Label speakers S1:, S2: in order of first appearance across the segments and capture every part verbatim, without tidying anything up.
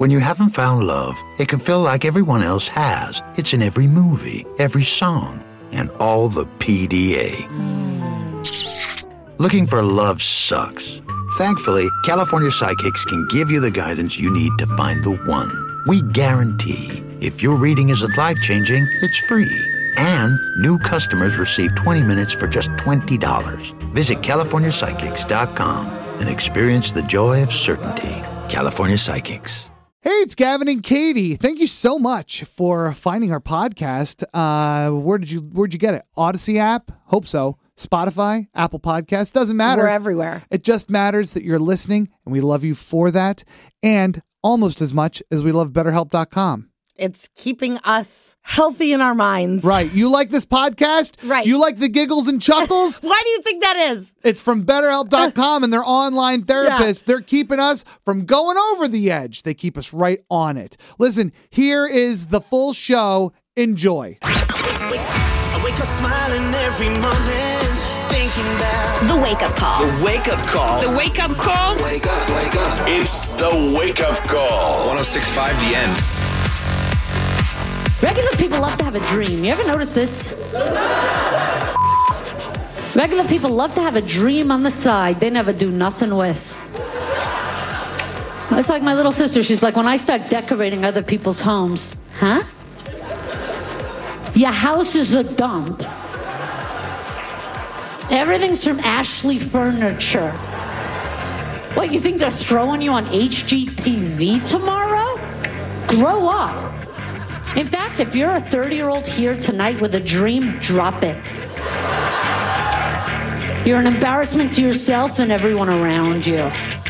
S1: When you haven't found love, it can feel like everyone else has. It's in every movie, every song, and all the P D A. Mm. Looking for love sucks. Thankfully, California Psychics can give you the guidance you need to find the one. We guarantee if your reading isn't life-changing, it's free. And new customers receive twenty minutes for just twenty dollars. Visit California Psychics dot com and experience the joy of certainty. California Psychics.
S2: Hey, it's Gavin and Katie. Thank you so much for finding our podcast. Uh, where did you Where'd you get it? Odyssey app? Hope so. Spotify, Apple Podcasts, doesn't matter.
S3: We're everywhere.
S2: It just matters that you're listening, and we love you for that. And almost as much as we love BetterHelp dot com.
S3: It's keeping us healthy in our minds.
S2: Right. You like this podcast?
S3: Right.
S2: You like the giggles and chuckles?
S3: Why do you think that is?
S2: It's from BetterHelp dot com and their online therapists. Yeah. They're keeping us from going over the edge. They keep us right on it. Listen, here is the full show. Enjoy.
S4: I wake up smiling every morning, thinking about
S5: the wake-up call.
S4: The wake-up call.
S5: The wake-up call.
S4: Wake up, wake up.
S6: It's the wake-up call.
S7: one oh six point five The End.
S8: Regular people love to have a dream. You ever notice this? Regular people love to have a dream on the side they never do nothing with. It's like my little sister. She's like, when I start decorating other people's homes, huh? Your house is a dump. Everything's from Ashley Furniture. What, you think they're throwing you on H G T V tomorrow? Grow up. In fact, if you're a thirty-year-old here tonight with a dream, drop it. You're an embarrassment to yourself and everyone around you.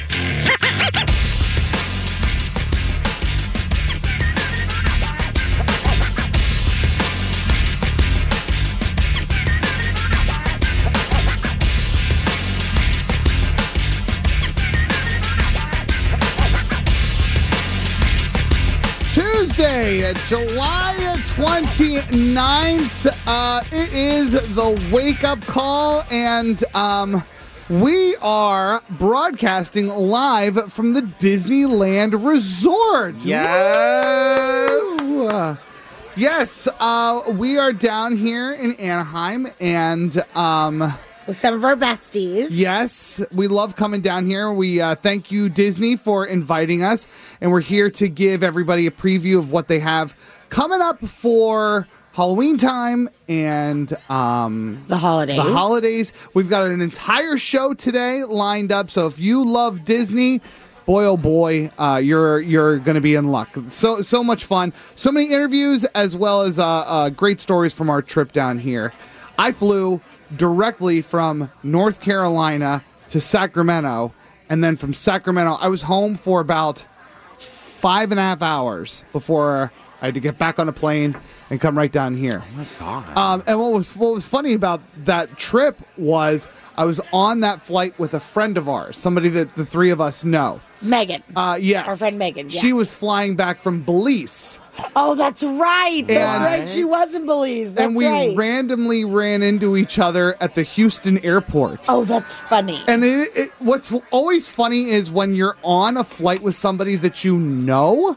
S2: Tuesday, July twenty-ninth. Uh, it is the wake-up call, and um, we are broadcasting live from the Disneyland Resort.
S7: Yes!
S2: Woo! Yes, uh, we are down here in Anaheim, and... Um,
S3: with some of our besties.
S2: Yes, we love coming down here. We uh, thank you, Disney, for inviting us. And we're here to give everybody a preview of what they have coming up for Halloween time and um,
S3: the holidays.
S2: The holidays. We've got an entire show today lined up. So if you love Disney, boy, oh boy, uh, you're you're going to be in luck. So, so much fun. So many interviews as well as uh, uh, great stories from our trip down here. I flew directly from North Carolina to Sacramento, and then from Sacramento, I was home for about five and a half hours before I had to get back on a plane and come right down here.
S7: Oh my God.
S2: Um, and what was what was funny about that trip was I was on that flight with a friend of ours, somebody that the three of us know.
S3: Megan.
S2: Uh, yes.
S3: Our friend Megan, yeah.
S2: She was flying back from Belize.
S3: Oh, that's right. That's
S2: And-
S3: right. She was in Belize. That's
S2: and we
S3: right.
S2: randomly ran into each other at the Houston airport.
S3: Oh, that's funny.
S2: And it, it, what's always funny is when you're on a flight with somebody that you know,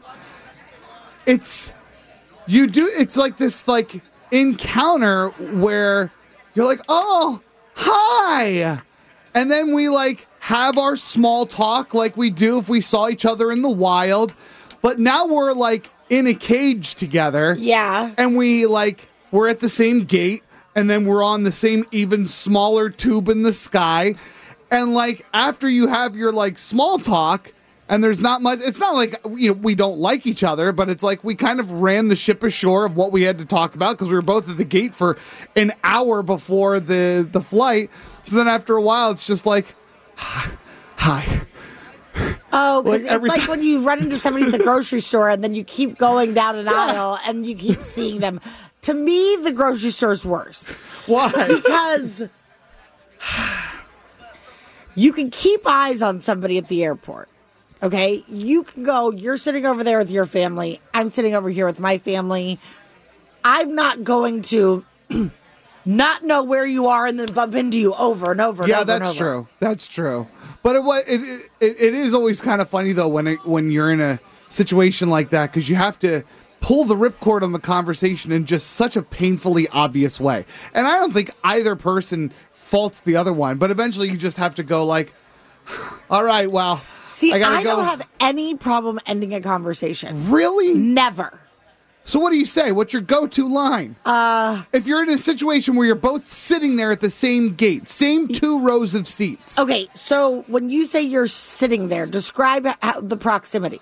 S2: it's you do it's like this like encounter where you're like, oh, hi. And then we like have our small talk like we do if we saw each other in the wild. But now we're like in a cage together.
S3: Yeah.
S2: And we like we're at the same gate, and then we're on the same even smaller tube in the sky. And like after you have your like small talk, and there's not much, it's not like, you know, we don't like each other, but it's like we kind of ran the ship ashore of what we had to talk about because we were both at the gate for an hour before the the flight. So then after a while, it's just like, hi.
S3: Oh, because
S2: Like, every
S3: it's like
S2: time-
S3: when you run into somebody at the grocery store and then you keep going down an aisle and you keep seeing them. To me, the grocery store is worse.
S2: Why?
S3: Because you can keep eyes on somebody at the airport. Okay? You can go, you're sitting over there with your family. I'm sitting over here with my family. I'm not going to not know where you are and then bump into you over and over and
S2: Yeah,
S3: over and
S2: that's
S3: over.
S2: true. That's true. But it, wa- it, it, it is always kind of funny, though, when it, when you're in a situation like that because you have to pull the ripcord on the conversation in just such a painfully obvious way. And I don't think either person faults the other one, but eventually you just have to go like, all right, well,
S3: See,
S2: I, gotta
S3: I
S2: go.
S3: don't have any problem ending a conversation.
S2: Really?
S3: Never.
S2: So what do you say? What's your go-to line? Uh, if you're in a situation where you're both sitting there at the same gate, same two rows of seats.
S3: Okay, so when you say you're sitting there, describe how, the proximity.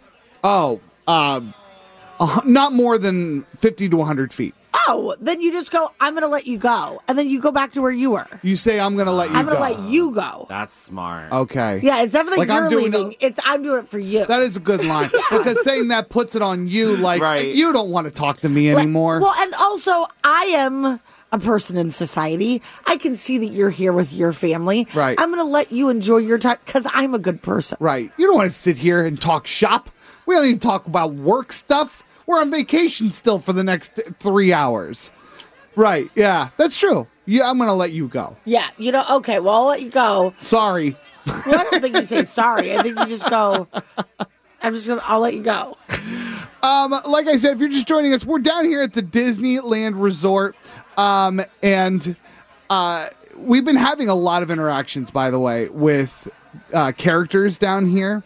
S2: Oh, um, uh, not more than fifty to one hundred feet.
S3: Oh, then you just go, I'm going to let you go. And then you go back to where you were.
S2: You say, I'm going to let you
S3: I'm
S2: go.
S3: going to let you go.
S5: That's smart.
S2: Okay.
S3: Yeah, it's definitely
S2: Like, I'm
S3: you're
S2: doing
S3: leaving.
S2: a-
S3: It's I'm doing it for you.
S2: That is a good line. Because saying that puts it on you like,
S5: Right.
S2: you don't want to talk to me anymore.
S3: Well, and also, I am a person in society. I can see that you're here with your family.
S2: Right.
S3: I'm going to let you enjoy your time because I'm a good person.
S2: Right. You don't want to sit here and talk shop. We don't need to talk about work stuff. We're on vacation still for the next three hours. Right. Yeah, that's true. Yeah, I'm going to let you go.
S3: Yeah, you know, okay, well, I'll let you go.
S2: Sorry.
S3: Well, I don't think you say sorry. I think you just go, I'm just going to, I'll let you go.
S2: Um, like I said, if you're just joining us, we're down here at the Disneyland Resort. Um, and uh, we've been having a lot of interactions, by the way, with uh, characters down here.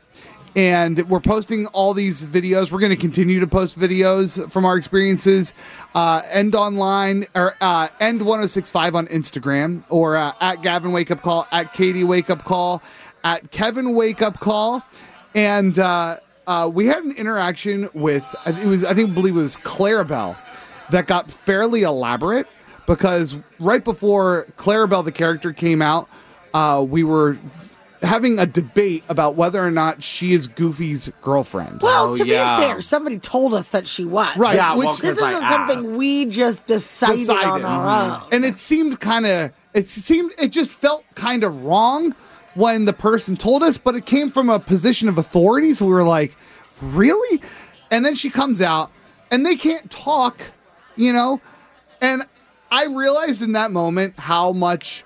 S2: And we're posting all these videos. We're going to continue to post videos from our experiences. Uh, End Online or uh, End one oh six five on Instagram, or uh, at Gavin Wake Up Call, at Katie Wake Up Call, at Kevin Wake Up Call, and uh, uh, we had an interaction with it was I think believe it was Clarabelle that got fairly elaborate because right before Clarabelle the character came out, uh, we were having a debate about whether or not she is Goofy's girlfriend.
S3: Well,
S5: Oh,
S3: to
S5: yeah.
S3: be fair, somebody told us that she was.
S2: Right,
S5: Yeah,
S2: which
S5: well,
S3: This
S5: 'cause I
S3: isn't
S5: asked.
S3: something we just decided,
S2: decided.
S3: on our own.
S2: And it seemed kind of, it seemed, it just felt kind of wrong when the person told us, but it came from a position of authority. So we were like, really? And then she comes out and they can't talk, you know? And I realized in that moment how much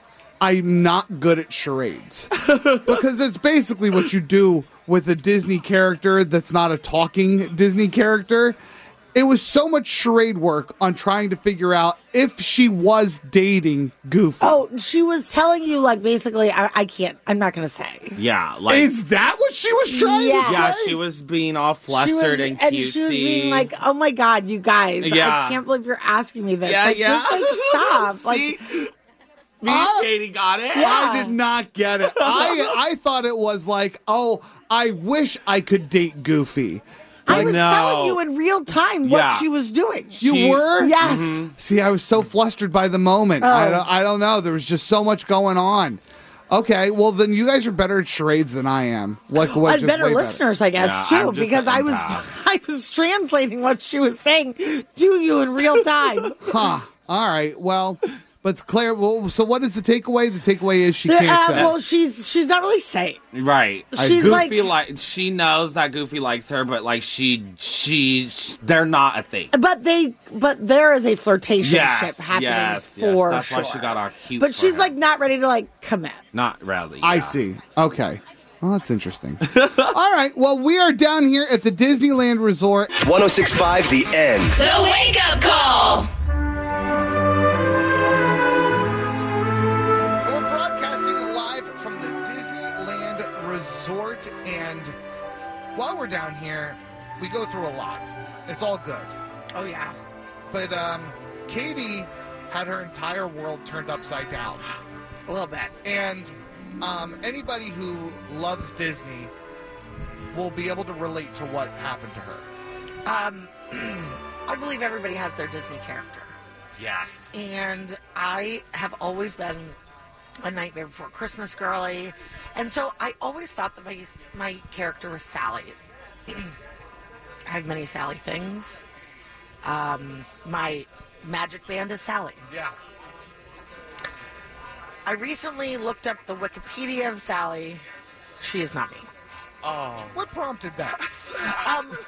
S2: I'm not good at charades because it's basically what you do with a Disney character that's not a talking Disney character. It was so much charade work on trying to figure out if she was dating Goofy.
S3: Oh, she was telling you, like, basically, I, I can't, I'm not going to say.
S5: Yeah, like
S2: Is that what she was trying
S3: Yeah.
S2: to say?
S5: yeah, she was being all
S3: She was,
S5: flustered and
S3: and
S5: cutesy.
S3: she was being like, oh my God, you guys,
S5: Yeah.
S3: I can't believe you're asking me this.
S5: yeah,
S3: like,
S5: yeah.
S3: just, like, stop. like,
S5: See? Me
S2: Uh,
S5: and Katie got it.
S3: Yeah.
S2: I did not get it. I I thought it was like, oh, I wish I could date Goofy.
S3: I was
S5: no.
S3: telling you in real time what
S5: Yeah.
S3: she was doing.
S2: You
S5: She-
S2: were?
S3: Yes.
S2: See, I was so flustered by the moment. I, don't, I don't know. There was just so much going on. Okay, well then you guys are better at charades than I am. Like what?
S3: And
S2: just
S3: better
S2: way
S3: listeners, I guess,
S5: Yeah,
S3: too,
S5: I'm just
S3: because
S5: an
S3: I was
S5: empath.
S3: I was translating what she was saying to you in real time.
S2: Huh. All right. Well, but Claire. Well, so what is the takeaway? The takeaway is she
S3: Uh,
S2: can't say.
S3: well, she's she's not really saying.
S5: Right.
S3: She's
S5: Goofy
S3: like-
S5: like she knows that Goofy likes her, but like she she they're not a thing.
S3: But they, but there is a flirtation
S5: Yes,
S3: ship happening
S5: yes, yes.
S3: for
S5: That's
S3: sure.
S5: why she got all cute.
S3: But
S5: for
S3: she's
S5: him.
S3: like not ready to like commit.
S5: not really.
S2: I
S5: yeah.
S2: see. Okay. Well, that's interesting. All right. Well, we are down here at the Disneyland Resort.
S6: ten sixty-five The End.
S8: The Wake Up Call.
S2: We're broadcasting live from the Disneyland Resort, and while we're down here, we go through a lot. It's all good.
S3: Oh yeah.
S2: But um, Katie had her entire world turned upside down.
S3: A little bit.
S2: And um, anybody who loves Disney will be able to relate to what happened to her.
S3: Um, I believe everybody has their Disney character.
S5: Yes.
S3: And I have always been a Nightmare Before Christmas girly, and so I always thought that my my character was Sally. I have many Sally things. Um, my magic band is Sally.
S2: Yeah.
S3: I recently looked up the Wikipedia of Sally. She is not me.
S2: What prompted that?
S3: Um,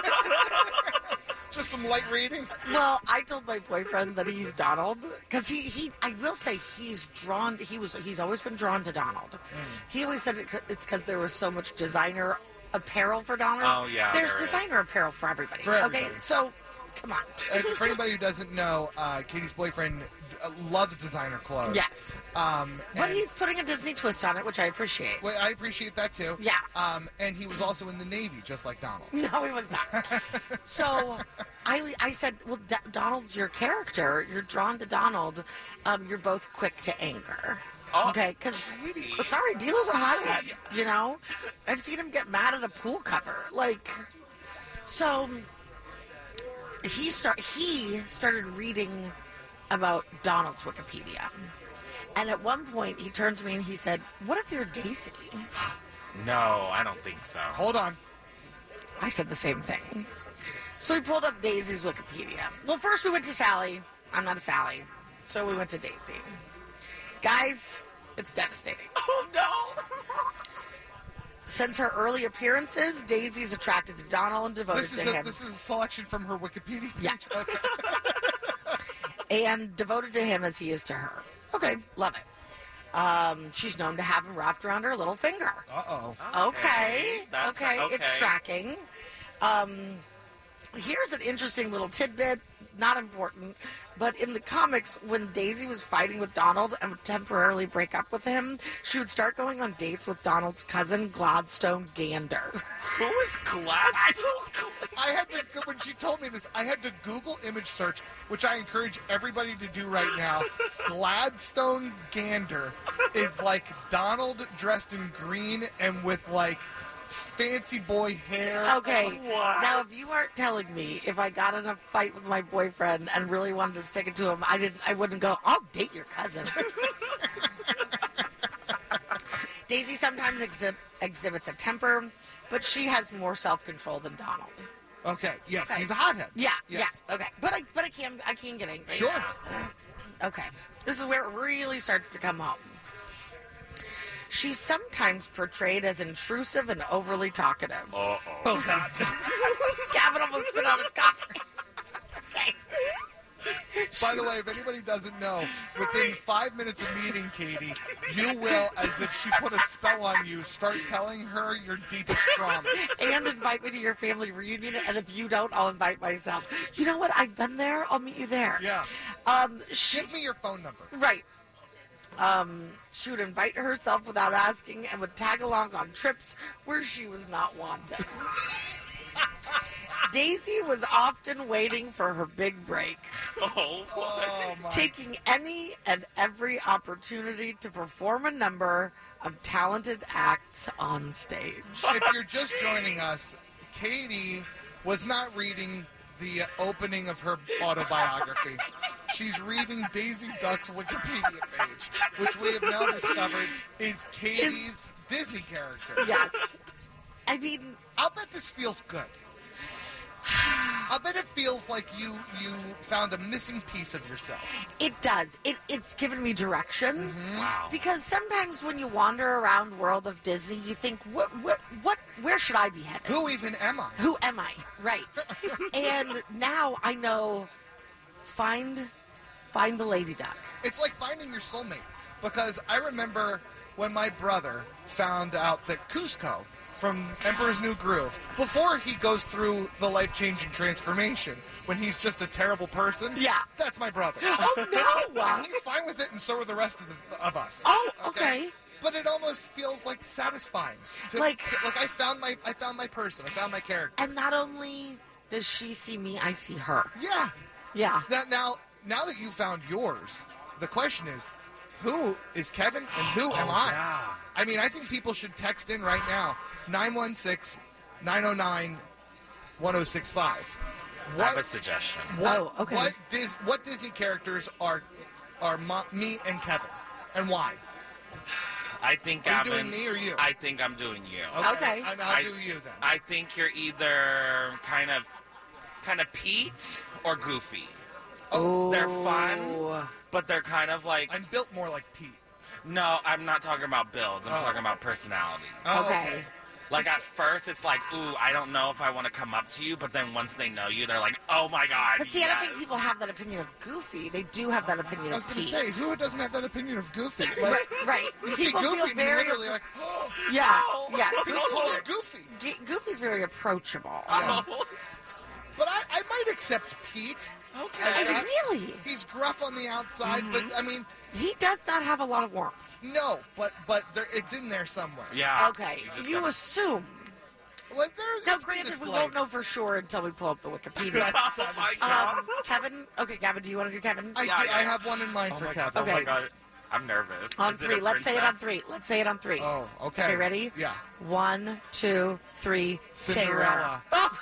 S2: Just some light reading?
S3: well, I told my boyfriend that he's Donald because he, he I will say he's drawn. He was he's always been drawn to Donald. He always said it, it's because there was so much designer apparel for Donald.
S5: Oh, yeah,
S3: There's
S5: there is.
S3: designer apparel for everybody.
S9: For everybody.
S3: Okay, so come on.
S9: Uh, for anybody who doesn't know, uh, Katie's boyfriend uh, loves designer clothes.
S3: Yes.
S9: Um,
S3: But
S9: and-
S3: he's putting a Disney twist on it, which I appreciate.
S9: Well, I appreciate that too.
S3: Yeah.
S9: Um, and he was also in the Navy, just like Donald.
S3: No, he was not. So I, I said, well, D- Donald's your character. You're drawn to Donald. Um, you're both quick to anger.
S5: Oh,
S3: Okay, because
S5: sweetie.
S3: sorry, Dilo's a hothead. You know, I've seen him get mad at a pool cover. Like, so he start he started reading about Donald's Wikipedia, and at one point he turned to me and he said, "What if you're Daisy?"
S5: No, I don't think so.
S9: Hold on.
S3: I said the same thing. So we pulled up Daisy's Wikipedia. Well, first we went to Sally. I'm not a Sally, so we went to Daisy. Guys, it's devastating.
S5: Oh, no.
S3: Since her early appearances, Daisy's attracted to Donald and devoted
S9: This is
S3: to
S9: a,
S3: him.
S9: this is a selection from her Wikipedia page.
S3: Yeah.
S9: Okay.
S3: And devoted to him as he is to her. Okay, love it. Um, she's known to have him wrapped around her little finger.
S9: Uh-oh.
S3: Okay,
S5: that's-
S3: okay,
S5: okay.
S3: it's tracking. Um, here's an interesting little tidbit, not important, but in the comics, when Daisy was fighting with Donald and would temporarily break up with him, she would start going on dates with Donald's cousin, Gladstone Gander.
S5: Who is Gladstone?
S9: I had to, when she told me this, I had to Google image search, which I encourage everybody to do right now. Gladstone Gander is like Donald dressed in green and with like fancy boy hair.
S3: Okay,
S5: What?
S3: now if you aren't telling me if I got in a fight with my boyfriend and really wanted to stick it to him, I didn't. I wouldn't go, I'll date your cousin. Daisy sometimes exhib- exhibits a temper, but she has more self-control than Donald.
S9: Okay, yes,
S3: Okay.
S9: he's a hothead.
S3: Yeah,
S9: Yes.
S3: yeah, okay. But I, but I can, I can get angry.
S9: Sure.
S3: Okay, this is where it really starts to come home. She's sometimes portrayed as intrusive and overly talkative.
S5: Uh-oh.
S9: Oh, God.
S3: Gavin almost spit out his coffee. Okay.
S9: By the way, if anybody doesn't know, within five minutes of meeting Katie, you will, as if she put a spell on you, start telling her your deepest traumas.
S3: And invite me to your family reunion, and if you don't, I'll invite myself. You know what? I've been there. I'll meet you there.
S9: Yeah.
S3: Um, she,
S9: Give me your phone number.
S3: right. Um, she would invite herself without asking and would tag along on trips where she was not wanted. Daisy was often waiting for her big break,
S5: Oh,
S9: Oh, my.
S3: taking any and every opportunity to perform a number of talented acts on stage.
S9: If you're just joining us, Katie was not reading the opening of her autobiography. She's reading Daisy Duck's Wikipedia page, which we have now discovered is Katie's Disney character.
S3: Yes. I mean,
S9: I'll bet this feels good. I'll bet it feels like you you found a missing piece of yourself.
S3: it does. It, it's given me direction.
S9: Mm-hmm.
S5: wow.
S3: Because sometimes when you wander around World of Disney, you think, what, what, what, where should I be headed?
S9: Who even am I?
S3: Who am I? Right. And now I know, find, find the Lady Duck.
S9: It's like finding your soulmate. Because I remember when my brother found out that Cusco from Emperor's New Groove, before he goes through the life-changing transformation, when he's just a terrible person,
S3: Yeah.
S9: that's my brother.
S3: Oh, no!
S9: And he's fine with it, and so are the rest of, the, of us.
S3: Oh, okay.
S9: But it almost feels like satisfying. To,
S3: Like-
S9: to- like I found my, I found my person. I found my character.
S3: And not only does she see me, I see her.
S9: Yeah.
S3: Yeah.
S9: That now, now that you found yours, the question is, who is Kevin and who am I?
S5: yeah.
S9: I mean, I think people should text in right now, nine one six, nine oh nine, one oh six five.
S5: I have a suggestion.
S9: What,
S3: Oh, okay.
S9: What, Dis, what Disney characters are are mo- me and Kevin, and why?
S5: I think
S9: Are you
S5: Gavin.
S9: doing me or you?
S5: I think I'm doing you.
S3: Okay.
S9: And I'll
S5: I-
S9: do you then.
S5: I think you're either kind of, kind of Pete or Goofy.
S9: oh,
S5: They're fun, but they're kind of like.
S9: I'm built more like Pete.
S5: No, I'm not talking about builds. I'm
S9: Oh.
S5: talking about personality.
S9: Oh,
S3: Okay.
S5: Like, at first, it's like, ooh, I don't know if I want to come up to you, but then once they know you, they're like, oh, my God,
S3: But see,
S5: yes.
S3: I don't think people have that opinion of Goofy. They do have that opinion
S9: I was
S3: of
S9: going to
S3: Pete.
S9: say, who doesn't have that opinion of Goofy?
S3: Right,
S9: Like,
S3: right.
S9: you see
S3: People
S9: Goofy
S3: feel
S9: and you're
S3: very...
S9: literally like, oh,
S3: Yeah,
S5: No.
S3: yeah.
S9: who's
S3: Goofy's
S9: called
S3: very,
S9: Goofy?
S3: G- Goofy's very approachable.
S5: Oh.
S9: But I, I might accept Pete.
S5: Okay.
S9: as
S3: And
S9: that.
S3: really,
S9: He's gruff on the outside, but I mean,
S3: he does not have a lot of warmth.
S9: no, but but there, it's in there somewhere.
S5: Yeah.
S3: Okay,
S5: You just
S3: you
S5: gotta-
S3: assume.
S9: Like, there,
S3: Now,
S9: it's been
S3: granted, we
S9: displayed.
S3: won't know for sure until we pull up the Wikipedia.
S9: That's- that
S5: Oh, my
S9: is-
S5: God.
S3: um, Kevin? Okay, Gavin, do you want to do Kevin?
S9: I,
S5: Yeah,
S9: I
S5: yeah.
S9: have one in mind
S5: Oh,
S9: for
S5: my
S9: Kevin.
S5: God. Oh, my
S3: Okay.
S5: God. I'm nervous.
S3: On
S5: Is it a
S3: three. Let's say it on
S5: princess?
S3: three. Let's say it on three.
S9: Oh, okay.
S3: Okay, ready?
S9: Yeah.
S3: One, two, three.
S9: Cinderella.
S3: Sarah. Oh,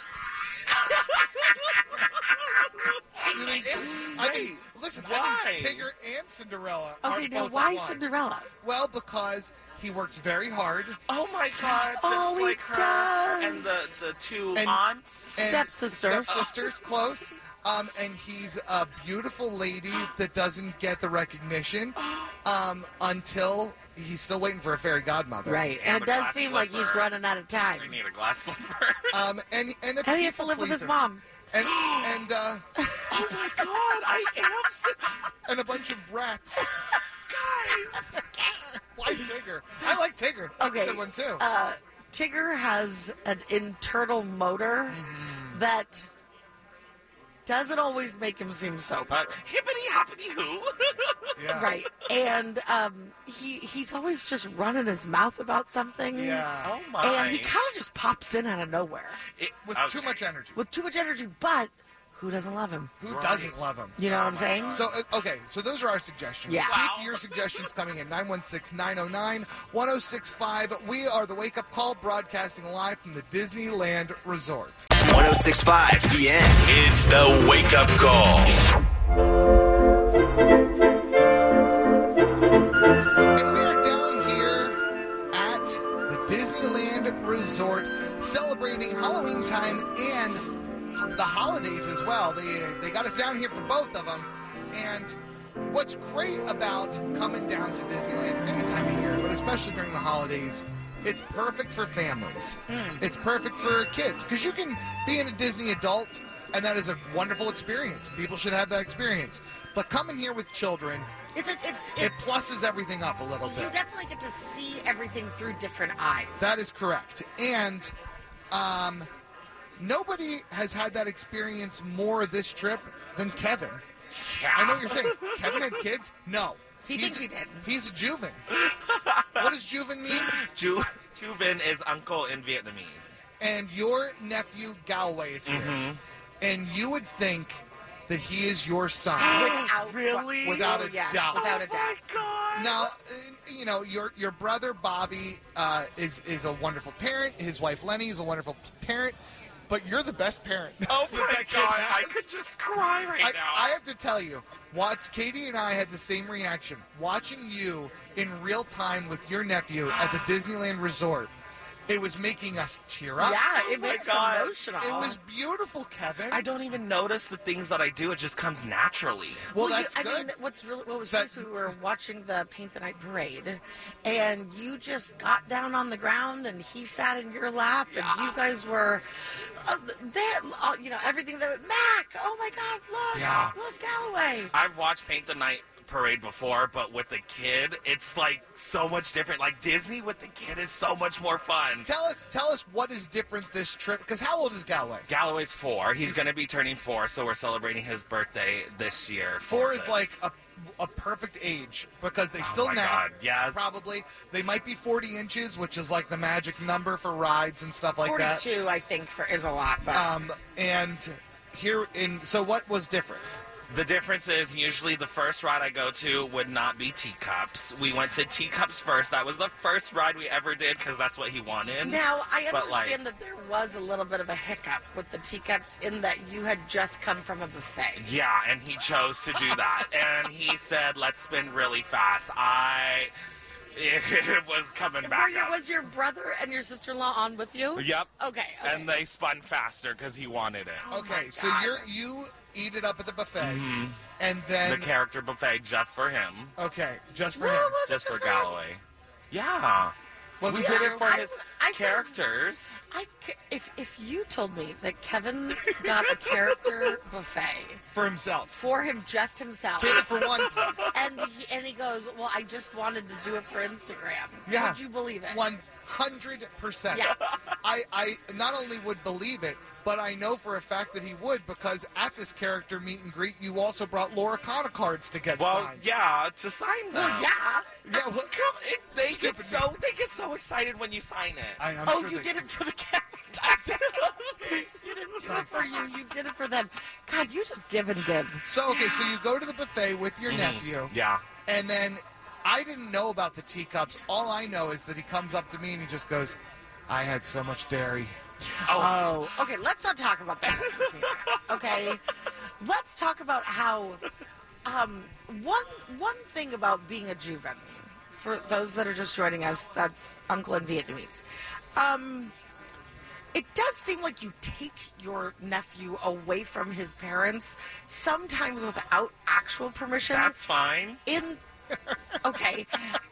S9: You think- I think, listen, I
S5: Why?
S9: think Tigger and Cinderella
S3: okay,
S9: are
S3: now
S9: both
S3: why
S9: in line.
S3: Cinderella?
S9: Well, because he works very hard.
S5: Oh, my God. Just
S3: Oh, he
S5: like her
S3: does.
S5: and the, the two
S9: And-
S5: aunts.
S9: And
S3: Stepsisters.
S9: Stepsisters, close. Um, and he's a beautiful lady that doesn't get the recognition um, until he's still waiting for a fairy godmother.
S3: Right, and,
S5: And
S3: it
S5: the
S3: does
S5: glass
S3: seem like he's
S5: slipper.
S3: running out of time.
S5: I need a glass slipper.
S9: Um, and and, a
S3: And he has to
S9: people
S3: live with his
S9: pleaser.
S3: mom.
S9: And and uh,
S5: Oh, my God. I am sick.
S9: and a bunch of rats.
S5: Guys.
S9: Why Tigger? I like Tigger. That's
S3: Okay,
S9: a good one too.
S3: Uh, Tigger has an internal motor
S9: Mm-hmm.
S3: that doesn't always make him seem sober.
S5: But hippity hoppity hoo.
S9: yeah.
S3: Right, and um, he he's always just running his mouth about something.
S9: Yeah.
S5: Oh, my.
S3: And he kind of just pops in out of nowhere
S5: It-
S9: With
S5: okay.
S9: too much energy.
S3: with too much energy, but who doesn't love him?
S9: Who
S5: Right.
S9: doesn't love him?
S3: You know what I'm
S5: my
S3: saying?
S5: God.
S9: So, uh, okay, so those are our suggestions.
S3: Yeah.
S9: Keep
S5: Wow.
S9: your suggestions coming in. nine one six, nine oh nine, one oh six five. We are the Wake Up Call, broadcasting live from the Disneyland Resort.
S6: one oh six point five The End. It's the Wake Up Call.
S9: And we are down here at the Disneyland Resort celebrating Halloween time and the holidays as well. They, they got us down here for both of them. And what's great about coming down to Disneyland any time of year, but especially during the holidays, it's perfect for families. It's perfect for kids because you can be in a Disney adult, and that is a wonderful experience. People should have that experience. But coming here with children,
S3: It's a, it's it's
S9: it pluses everything up a little
S3: you
S9: bit.
S3: definitely get to see everything through different eyes.
S9: That is correct. And um, nobody has had that experience more this trip than Kevin. I know what you're saying. Kevin had kids? No.
S3: He
S9: He's-
S3: thinks he did.
S9: He's a Juven. What does Juven mean?
S5: Ju- Juvin is uncle in Vietnamese.
S9: And your nephew Galway is here.
S5: Mm-hmm.
S9: And you would think that he is your son.
S3: Without
S5: Really?
S9: Without
S3: oh,
S9: a
S3: yes,
S9: doubt.
S3: Without a
S5: Oh, my
S3: doubt.
S5: God.
S9: Now, uh, you know, your your brother Bobby uh, is is a wonderful parent. His wife Lenny is a wonderful parent. But you're the best parent.
S5: Oh,
S9: that
S5: my
S9: that kid
S5: God.
S9: has.
S5: I could just cry right
S9: I,
S5: now.
S9: I have to tell you, watch Katie and I had the same reaction watching you in real time with your nephew at the Disneyland Resort. It was making us tear up.
S3: Yeah, it
S5: my
S3: makes
S5: God.
S3: emotional.
S9: It was beautiful, Kevin.
S5: I don't even notice the things that I do. It just comes naturally.
S9: well,
S3: you-
S9: that's
S3: I
S9: good.
S3: mean, what's really what was
S9: That-
S3: nice, we were watching the Paint the Night parade, and you just got down on the ground, and he sat in your lap, and
S5: Yeah.
S3: you guys were uh, there. Uh, you know everything that Mac. Oh my God! Look,
S5: Yeah.
S3: look, Galloway.
S5: I've watched Paint the Night parade before, but with the kid, it's like so much different. Like Disney with the kid is so much more fun.
S9: tell us, tell us what is different this trip. Because how old is Galway?
S5: Galloway's four. He's going to be turning four, so we're celebrating his birthday this year. for
S9: Four is
S5: this.
S9: like a, a perfect age because they
S5: Oh
S9: still
S5: my
S9: nap.
S5: God, yes.
S9: Probably they might be forty inches, which is like the magic number for rides and stuff like that.
S3: Forty-two, I think, for is a lot, but
S9: Um, and here in so what was different?
S5: The difference is usually the first ride I go to would not be Teacups. We went to Teacups first. That was the first ride we ever did because that's what he wanted.
S3: now I
S5: But, like-
S3: understand that there was a little bit of a hiccup with the teacups in that you had just come from a buffet.
S5: Yeah, and he chose to do that. And he said, let's spin really fast. I... It was coming back
S3: Were you,
S5: up.
S3: was your brother and your sister-in-law on with you?
S5: Yep.
S3: Okay, okay.
S5: And they spun faster because he wanted it.
S9: Okay, so
S3: God.
S9: you're you eat it up at the buffet,
S5: Mhm.
S9: and
S5: The
S9: then
S5: character buffet just for him.
S9: okay, just for
S3: What
S9: him.
S3: was it
S5: Just for
S3: him?
S5: Galloway. Yeah.
S9: Was
S5: We
S9: it
S5: did
S9: you?
S5: it for
S3: I-
S5: his
S3: I think-
S5: characters.
S3: I ca- if if you told me that Kevin got a character buffet
S9: For himself.
S3: for him, just himself,
S9: Take it for one, please.
S3: and he, and he goes, well, I just wanted to do it for Instagram.
S9: Yeah.
S3: Would you believe it?
S9: One hundred percent.
S3: Yeah.
S9: I, I not only would believe it, but I know for a fact that he would, because at this character meet and greet, you also brought Laura Connor cards to get
S5: Well,
S9: signed.
S5: yeah, to sign them.
S3: Well, yeah.
S9: Yeah, well,
S5: Come, it, they get
S9: Stupid
S5: so they get so excited when you sign it.
S9: I, I'm
S3: Oh,
S9: sure
S3: you
S9: they-
S3: did it for the character. You didn't do it for you. You did it for them. God, you just give and give.
S9: So, okay, so you go to the buffet with your nephew,
S5: Yeah.
S9: and then I didn't know about the teacups. All I know is that he comes up to me and he just goes, I had so much dairy.
S3: Oh, okay. Let's not talk about that. Okay, let's talk about how um, one one thing about being a Juven. For those that are just joining us, that's Uncle in Vietnamese. Um, it does seem like you take your nephew away from his parents, sometimes without actual permission.
S5: That's fine.
S3: In okay.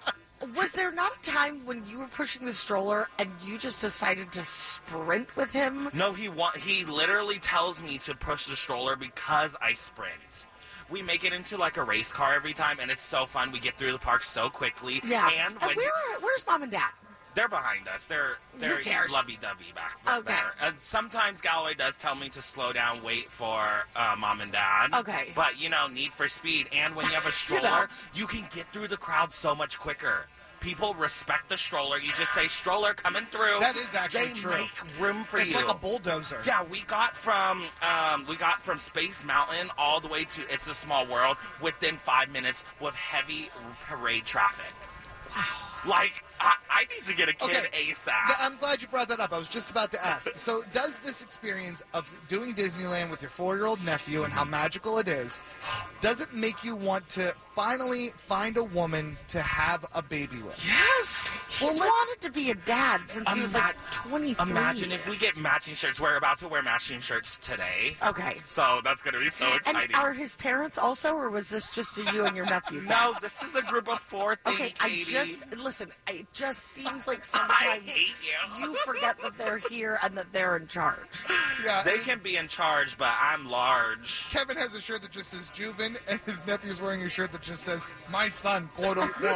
S3: Was there not a time when you were pushing the stroller and you just decided to sprint with him?
S5: No, he wa- he literally tells me to push the stroller because I sprint. We make it into like a race car every time, and it's so fun. We get through the park so quickly.
S3: Yeah.
S5: And
S3: And
S5: when
S3: where, where's mom and dad?
S5: they're behind us, they're they're
S3: cares?
S5: lovey-dovey back
S3: Okay.
S5: there. And sometimes Galloway does tell me to slow down, wait for uh, mom and dad.
S3: Okay.
S5: But you know, need for speed, and when you have a stroller,
S3: know.
S5: you can get through the crowd so much quicker. People respect the stroller. You just say, stroller coming through.
S9: That is actually
S5: they
S9: true.
S5: make room for
S9: It's
S5: you.
S9: like a bulldozer.
S5: Yeah, we got from um, we got from Space Mountain all the way to It's a Small World within five minutes with heavy parade traffic. Wow. Like, I, I need to get a kid
S9: Okay.
S5: ASAP.
S9: Th- I'm glad you brought that up. I was just about to ask. So, does this experience of doing Disneyland with your four-year-old nephew and how magical it is, does it make you want to finally find a woman to have a baby with?
S5: Yes!
S3: He's wanted to be a dad since he was like twenty-three.
S5: Imagine if we get matching shirts. We're about to wear matching shirts today.
S3: Okay.
S5: So that's going to be so
S3: And
S5: exciting.
S3: are his parents also, or was this just a you and your nephew thing?
S5: No, this is a group of four thing,
S3: Okay, I
S5: Katie.
S3: just listen. It just seems like
S5: I
S3: sometimes
S5: hate you.
S3: you forget that they're here and that they're in charge.
S9: Yeah.
S5: They can be in charge, but I'm large.
S9: Kevin has a shirt that just says Juven, and his nephew's wearing a shirt that just says "My son," quote unquote.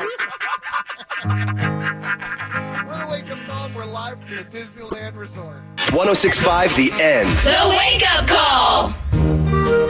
S9: We're the Wake Up Call. We're live from the Disneyland Resort.
S6: one oh six point five The End.
S8: The Wake Up Call.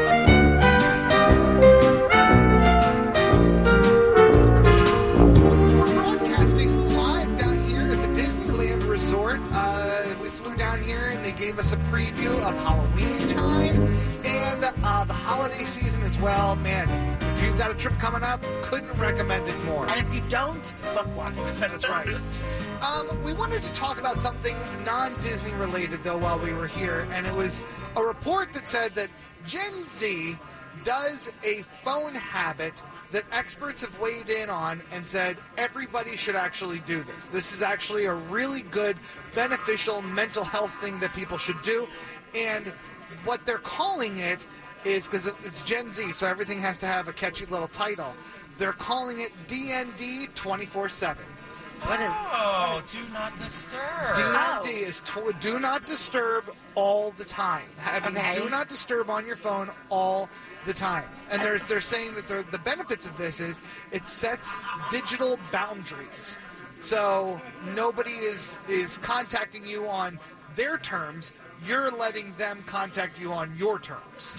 S9: We're broadcasting live down here at the Disneyland Resort. Uh, we flew down here and they gave us a preview of Halloween time and uh, the holiday season as well. Man, if you've got a trip coming up, couldn't recommend it more.
S3: And if you don't, book one.
S9: That's right. Um, we wanted to talk about something non-Disney related, though, while we were here, and it was a report that said that Gen Z does a phone habit that experts have weighed in on and said everybody should actually do this. This is actually a really good, beneficial mental health thing that people should do, and what they're calling it is, because it's Gen Z, so everything has to have a catchy little title, they're calling it D N D twenty-four seven.
S3: What is?
S5: Oh, do not disturb.
S9: D N D
S3: Oh.
S9: is tw- do not disturb all the time. Having
S3: Okay.
S9: do not disturb on your phone all the time. And they're, they're saying that they're- the benefits of this is it sets digital boundaries. So nobody is, is contacting you on their terms. You're letting them contact you on your terms.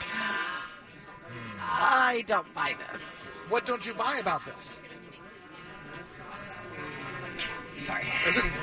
S3: I don't buy this.
S9: What don't you buy about this?
S3: Sorry.
S9: Is it-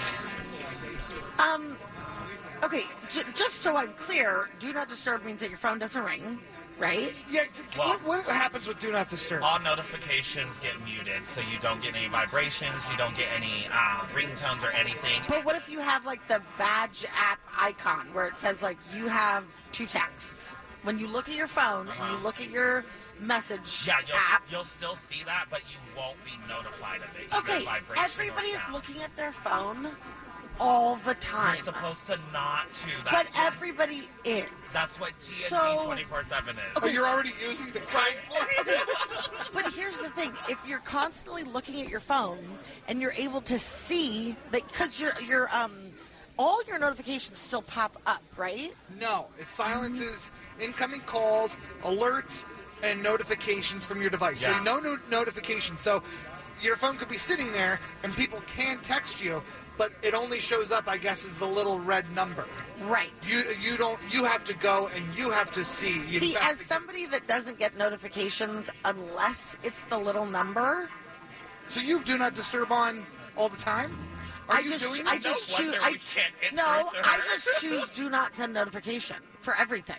S3: Um. Okay, j- just so I'm clear, do not disturb means that your phone doesn't ring, right?
S9: Yeah,
S5: Well-
S9: what, what happens with do not disturb?
S5: All notifications get muted, so you don't get any vibrations, you don't get any uh, ringtones or anything.
S3: But what if you have like the badge app icon where it says like you have two texts? When you look at your phone and you look at your message
S5: Yeah, you'll,
S3: app,
S5: you'll still see that, but you won't be notified of it. either
S3: okay,
S5: vibration or
S3: everybody is
S5: sound.
S3: looking at their phone. all the time.
S5: You're supposed to not to. That's
S3: But
S5: what,
S3: everybody is.
S5: that's what D and D
S3: So-
S5: twenty-four seven is.
S9: Oh, you're already using the code for it?
S3: But here's the thing: if you're constantly looking at your phone and you're able to see that, because your your um, all your notifications still pop up, right?
S9: No, it silences incoming calls, alerts, and notifications from your device.
S5: Yeah.
S9: So no, no notifications. So your phone could be sitting there, and people can text you, but it only shows up, I guess, as the little red number.
S3: Right.
S9: You you don't. You have to go and you have to see. You
S3: See, as
S9: investigate.
S3: somebody that doesn't get notifications unless it's the little number,
S9: So you do not disturb on all the time. Are
S3: I
S9: you
S3: just
S9: doing
S3: I
S9: that?
S3: just
S5: No
S3: choose.
S5: wonder
S3: I,
S5: we can't get
S3: no,
S5: through to
S3: I
S5: her.
S3: just choose do not send notification for everything,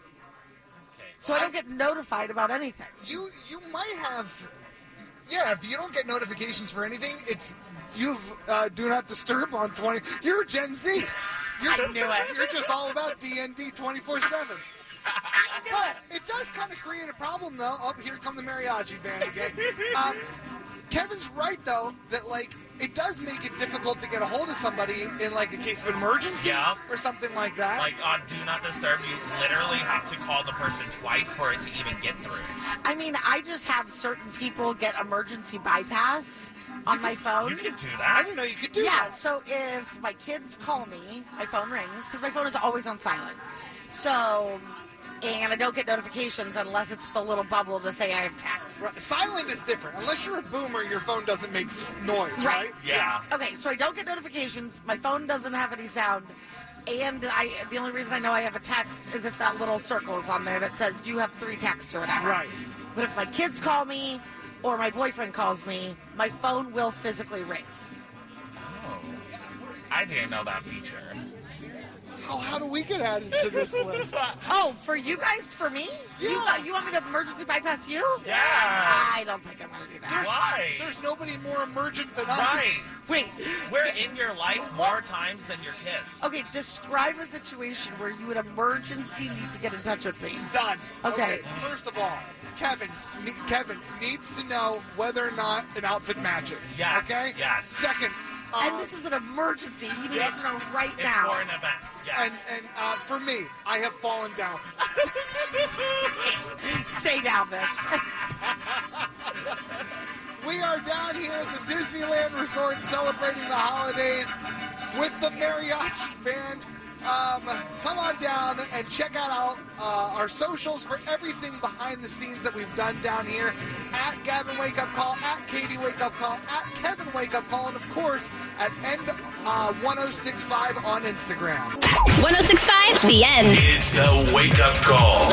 S5: Okay,
S3: so I
S5: well,
S3: don't get notified about anything.
S9: You you might have. Yeah, if you don't get notifications for anything, it's you've uh, do not disturb on twenty. You're Gen Z. You're,
S3: I knew it.
S9: You're just all about D and D twenty-four seven. But it does kind of create a problem, though. Oh, here come the mariachi band again. Um, Kevin's right, though, that like it does make it difficult to get a hold of somebody in like a case of an emergency
S5: Yeah.
S9: or something like that.
S5: Like on Do Not Disturb, you literally have to call the person twice for it to even get through.
S3: I mean, I just have certain people get emergency bypass on my phone.
S5: You can do
S9: I
S5: that.
S9: didn't know you could do
S3: Yeah,
S9: that.
S3: so if my kids call me, my phone rings, because my phone is always on silent. So, and I don't get notifications unless it's the little bubble to say I have text.
S9: Right. Silent is different. Unless you're a boomer, your phone doesn't make s- noise, right?
S3: Right.
S5: Yeah.
S3: Okay, so I don't get notifications, my phone doesn't have any sound, and I the only reason I know I have a text is if that little circle is on there that says you have three texts or whatever.
S9: Right.
S3: But if my kids call me or my boyfriend calls me, my phone will physically ring.
S5: Oh, I didn't know that feature.
S9: How, how do we get added to this list?
S3: Oh, for you guys, for me? You,
S9: Yeah.
S3: uh, you want me to emergency bypass you?
S5: Yeah.
S3: I don't think I'm going to do that.
S5: Why?
S9: There's nobody more emergent than us.
S5: Right.
S3: Wait.
S5: We're in your life more times than your kids.
S3: Okay, describe a situation where you would emergency need to get in touch with me.
S9: Done.
S3: Okay.
S9: First of all, Kevin. Ne- Kevin needs to know whether or not an outfit matches.
S5: Yes,
S9: Okay.
S5: yes.
S9: Second. Uh,
S3: And this is an emergency. He needs
S5: Yep.
S3: to know right
S5: It's
S3: now.
S5: for an event. Yes.
S9: and and uh, for me, I have fallen down.
S3: Stay down, bitch.
S9: We are down here at the Disneyland Resort celebrating the holidays with the mariachi band. Um, come on down and check out our, uh, our socials for everything behind the scenes that we've done down here. At Gavin Wake Up Call, at Katie Wake Up Call, at Kevin Wake Up Call, and of course at End uh, one oh six five on Instagram.
S10: one oh six point five, The End.
S6: It's the Wake Up Call.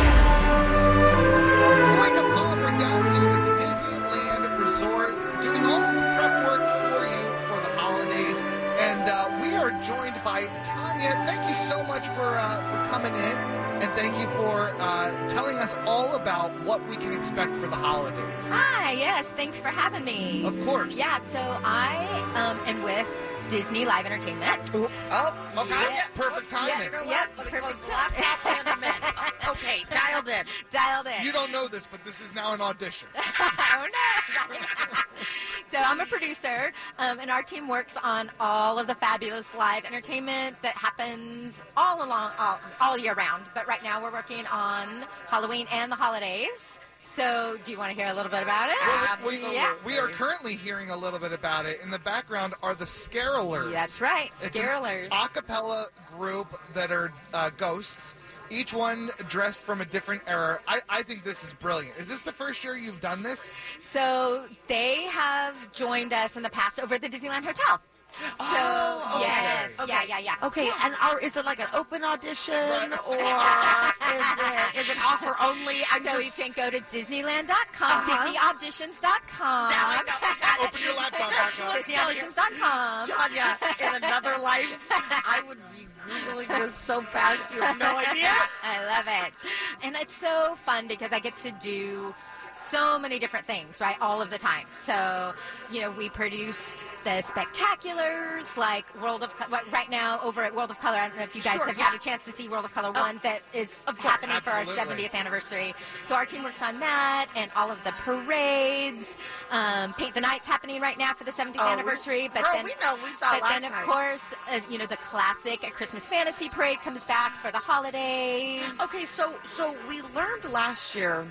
S9: It's the Wake Up Call. We're down here at the Disneyland Resort doing all of the prep work for you for the holidays. And uh, we are joined by Tanya. Thank you so much for uh, for coming in. And thank you for uh, telling us all about what we can expect for the holidays.
S11: Hi, yes, thanks for having me.
S9: Of course.
S11: Yeah, so I um, am with Disney Live Entertainment.
S9: Ooh, oh, okay.
S11: Yeah.
S9: Perfect
S11: Yeah,
S9: timing.
S3: You know what?
S11: Yep,
S3: Let me
S11: perfect
S3: close the laptop and the men. Okay, dialed in.
S11: Dialed in.
S9: You don't know this, but this is now an audition.
S11: Oh, no. So I'm a producer, um, and our team works on all of the fabulous live entertainment that happens all along, all, all year round. But right now we're working on Halloween and the holidays. So do you want to hear a little bit about it?
S9: We,
S11: Yeah.
S9: we are currently hearing a little bit about it. In the background are the Scarolers.
S11: That's right,
S9: It's an
S11: Scarolers.
S9: a cappella group that are uh, ghosts, each one dressed from a different era. I, I think this is brilliant. Is this the first year you've done this?
S11: So they have joined us in the past over at the Disneyland Hotel. So
S9: Oh, okay.
S11: yes,
S3: Okay.
S11: yeah, yeah, yeah.
S3: Okay, and are, is it like an open audition or is it is it offer only? I'm
S11: so
S3: just,
S11: you can go to Disneyland dot com,
S3: Uh-huh.
S11: Disney Auditions dot com,
S3: Now I know, I got it.
S9: Open your laptop back up.
S11: Disney Auditions dot com.
S3: Tanya, in another life, I would be Googling this so fast you have no idea.
S11: I love it. And it's so fun because I get to do so many different things, right, all of the time. So, you know, we produce the spectaculars, like World of Color. Right now, over at World of Color, I don't know if you guys
S3: Sure,
S11: have
S3: yeah.
S11: had a chance to see World of Color
S3: Oh,
S11: one that is
S3: of course.
S11: happening for our
S9: Absolutely.
S11: seventieth anniversary. So our team works on that and all of the parades. Um, Paint the Night's happening right now for the seventieth
S3: Oh, we-
S11: anniversary. But
S3: girl,
S11: then,
S3: we know. We saw it
S11: but
S3: last
S11: then, of
S3: night.
S11: course, uh, you know, the classic A Christmas Fantasy Parade comes back for the holidays.
S3: Okay, so so we learned last year,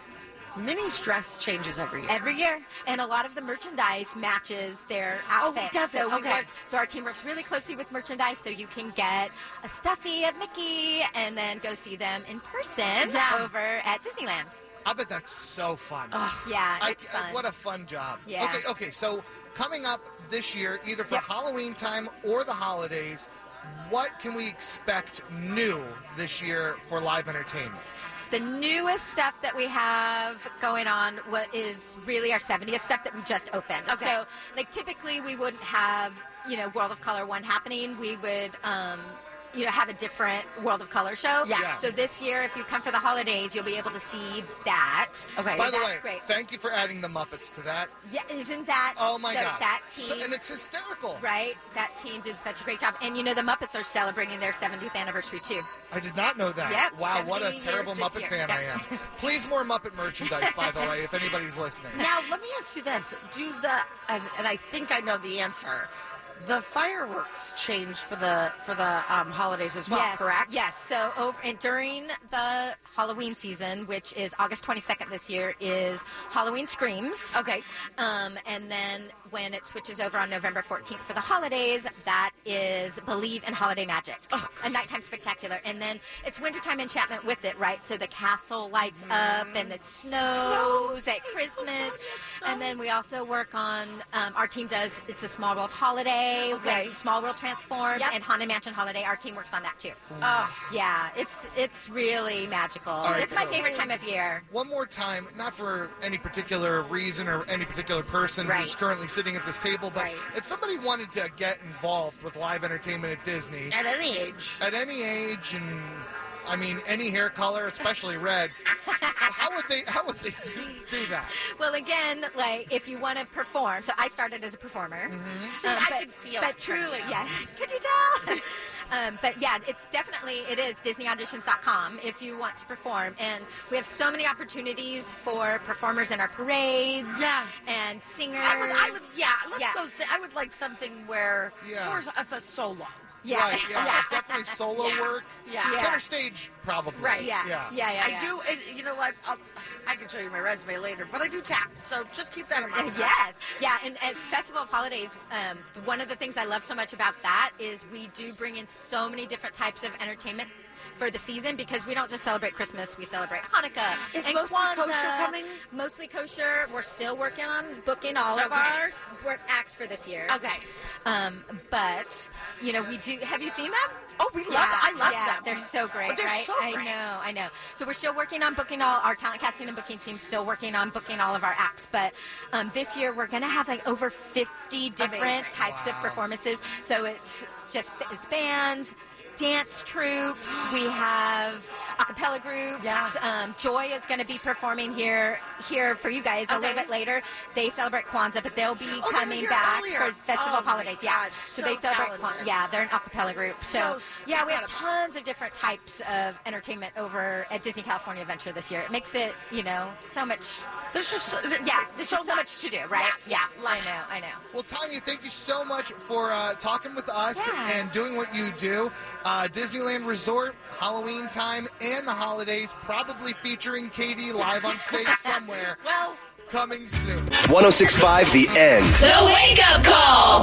S3: Minnie's dress changes every year.
S11: Every year, and a lot of the merchandise matches their
S3: Oh,
S11: outfits.
S3: does it?
S11: So we
S3: Okay.
S11: work, so our team works really closely with merchandise, so you can get a stuffy of Mickey and then go see them in person
S3: Yeah.
S11: over at Disneyland.
S9: I bet that's so fun.
S11: Yeah,
S9: I-
S11: it's
S9: I-
S11: fun.
S9: what a fun job.
S11: Yeah.
S9: Okay, okay. So coming up this year, either for
S11: Yep.
S9: Halloween time or the holidays, what can we expect new this year for live entertainment?
S11: The newest stuff that we have going on what is really our seventieth stuff that we just opened.
S3: Okay.
S11: So, like, typically we wouldn't have, you know, World of Color one happening. We would, um, you know, have a different World of Color show.
S3: Yeah. Yeah.
S11: So this year, if you come for the holidays, you'll be able to see that.
S3: Okay.
S9: By the
S11: that's
S9: way,
S11: great.
S9: thank you for adding the Muppets to that.
S11: Yeah, isn't that
S9: Oh my
S11: so
S9: god.
S11: that team
S9: So- and it's hysterical.
S11: right? That team did such a great job. And you know the Muppets are celebrating their seventieth anniversary too.
S9: I did not know that.
S11: Yep,
S9: Wow, what a
S11: seventy
S9: terrible
S11: years this
S9: Muppet
S11: year.
S9: fan I
S11: Yep.
S9: am. Please more Muppet merchandise, by the way, if anybody's listening.
S3: Now, let me ask you this. Do the, and, and I think I know the answer, the fireworks change for the for the um, holidays as well,
S11: yes,
S3: correct?
S11: Yes. So over and during the Halloween season, which is August twenty-second this year, is Halloween Screams.
S3: Okay.
S11: Um, and then when it switches over on November fourteenth for the holidays, that is Believe in Holiday Magic, a nighttime spectacular. And then it's wintertime enchantment with it, right? So the castle lights up and it snows at Christmas. And then we also work on, um, our team does, it's a Small World Holiday,
S3: Okay.
S11: when Small World Transformed,
S3: Yep.
S11: and Haunted Mansion Holiday. Our team works on that too.
S3: Oh,
S11: Yeah, it's it's really magical.
S9: right,
S11: it's my
S9: so-
S11: favorite time of year.
S9: One more time, not for any particular reason or any particular person
S3: Right.
S9: who's currently sitting at this table, but
S3: Right.
S9: if somebody wanted to get involved with live entertainment at Disney
S3: at any age.
S9: at any age and I mean any hair color, especially red, how would they how would they do, do that?
S11: Well, again, like if you want to perform, so I started as a performer.
S3: See,
S11: Um,
S3: I
S11: but,
S3: could feel
S11: but
S3: it.
S11: truly, yeah. Could you tell? um, but yeah, it's definitely it is Disney Auditions dot com if you want to perform, and we have so many opportunities for performers in our parades.
S3: Yeah.
S11: and singers.
S3: I would, I would, yeah, let's
S11: Yeah.
S3: go say, I would like something where,
S9: Yeah.
S3: more of a solo.
S11: Yeah.
S9: Right, yeah,
S3: Yeah.
S9: definitely solo
S3: Yeah.
S9: work.
S3: Yeah.
S11: Yeah.
S9: Center stage, probably.
S3: Right.
S11: Yeah,
S9: Yeah.
S11: yeah, yeah.
S3: I
S11: yeah.
S3: do, and you know what? I'll, I can show you my resume later, but I do tap, so just keep that in mind.
S11: Yes, yeah, and at Festival of Holidays, um, one of the things I love so much about that is we do bring in so many different types of entertainment for the season because we don't just celebrate Christmas, we celebrate Hanukkah
S3: Is
S11: and
S3: mostly
S11: Kwanzaa.
S3: kosher coming?
S11: Mostly kosher. We're still working on booking all of
S3: Okay.
S11: our work acts for this year.
S3: Okay.
S11: Um, but you know, we do. Have you seen them?
S3: Oh, we love
S11: Yeah,
S3: it. I love
S11: yeah,
S3: them.
S11: They're so great,
S3: They're
S11: right?
S3: so
S11: I
S3: great.
S11: know, I know. So we're still working on booking all our talent casting and booking team. Still working on booking all of our acts. But um, this year we're gonna have like over fifty different
S3: Amazing.
S11: types of
S9: Wow.
S11: performances. So it's just it's bands, dance troops. We have a cappella groups.
S3: Yeah.
S11: Um, Joy is going to be performing here here for you guys a
S3: Okay.
S11: little bit later. They celebrate Kwanzaa, but they'll be
S3: Oh, they were
S11: coming
S3: here
S11: back
S3: earlier.
S11: for Festival
S3: Oh
S11: of
S3: my
S11: Holidays. Yeah.
S3: God,
S11: So,
S3: so
S11: they celebrate
S3: talented.
S11: Kwanzaa. Yeah, they're an a cappella group. So,
S3: So
S11: yeah, we have
S3: incredible.
S11: tons of different types of entertainment over at Disney California Adventure this year. It makes it, you know, so much.
S3: There's just, so,
S11: Yeah, there's
S3: so
S11: just so much to do, right?
S3: Yeah, yeah.
S11: I know, I know.
S9: Well, Tanya, thank you so much for uh, talking with us
S11: Yeah.
S9: and doing what you do. Uh, Disneyland Resort, Halloween time, and the holidays, probably featuring Katie live on stage somewhere.
S3: Well,
S9: Coming soon.
S6: ten sixty-five The End.
S10: The Wake Up Call.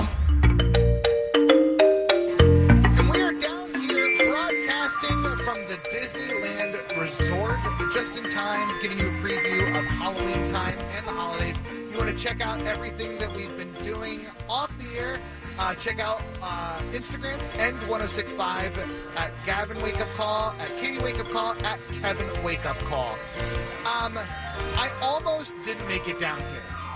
S9: And we are down here broadcasting from the Disneyland Resort just in time, giving you a preview of Halloween time and the holidays. You want to check out everything that we've been doing off the air, uh, check out uh, Instagram and ten sixty-five at Gavin Wake Up Call, at Katie Wake Up Call, at Kevin Wake Up Call. Um, I almost didn't make it down here.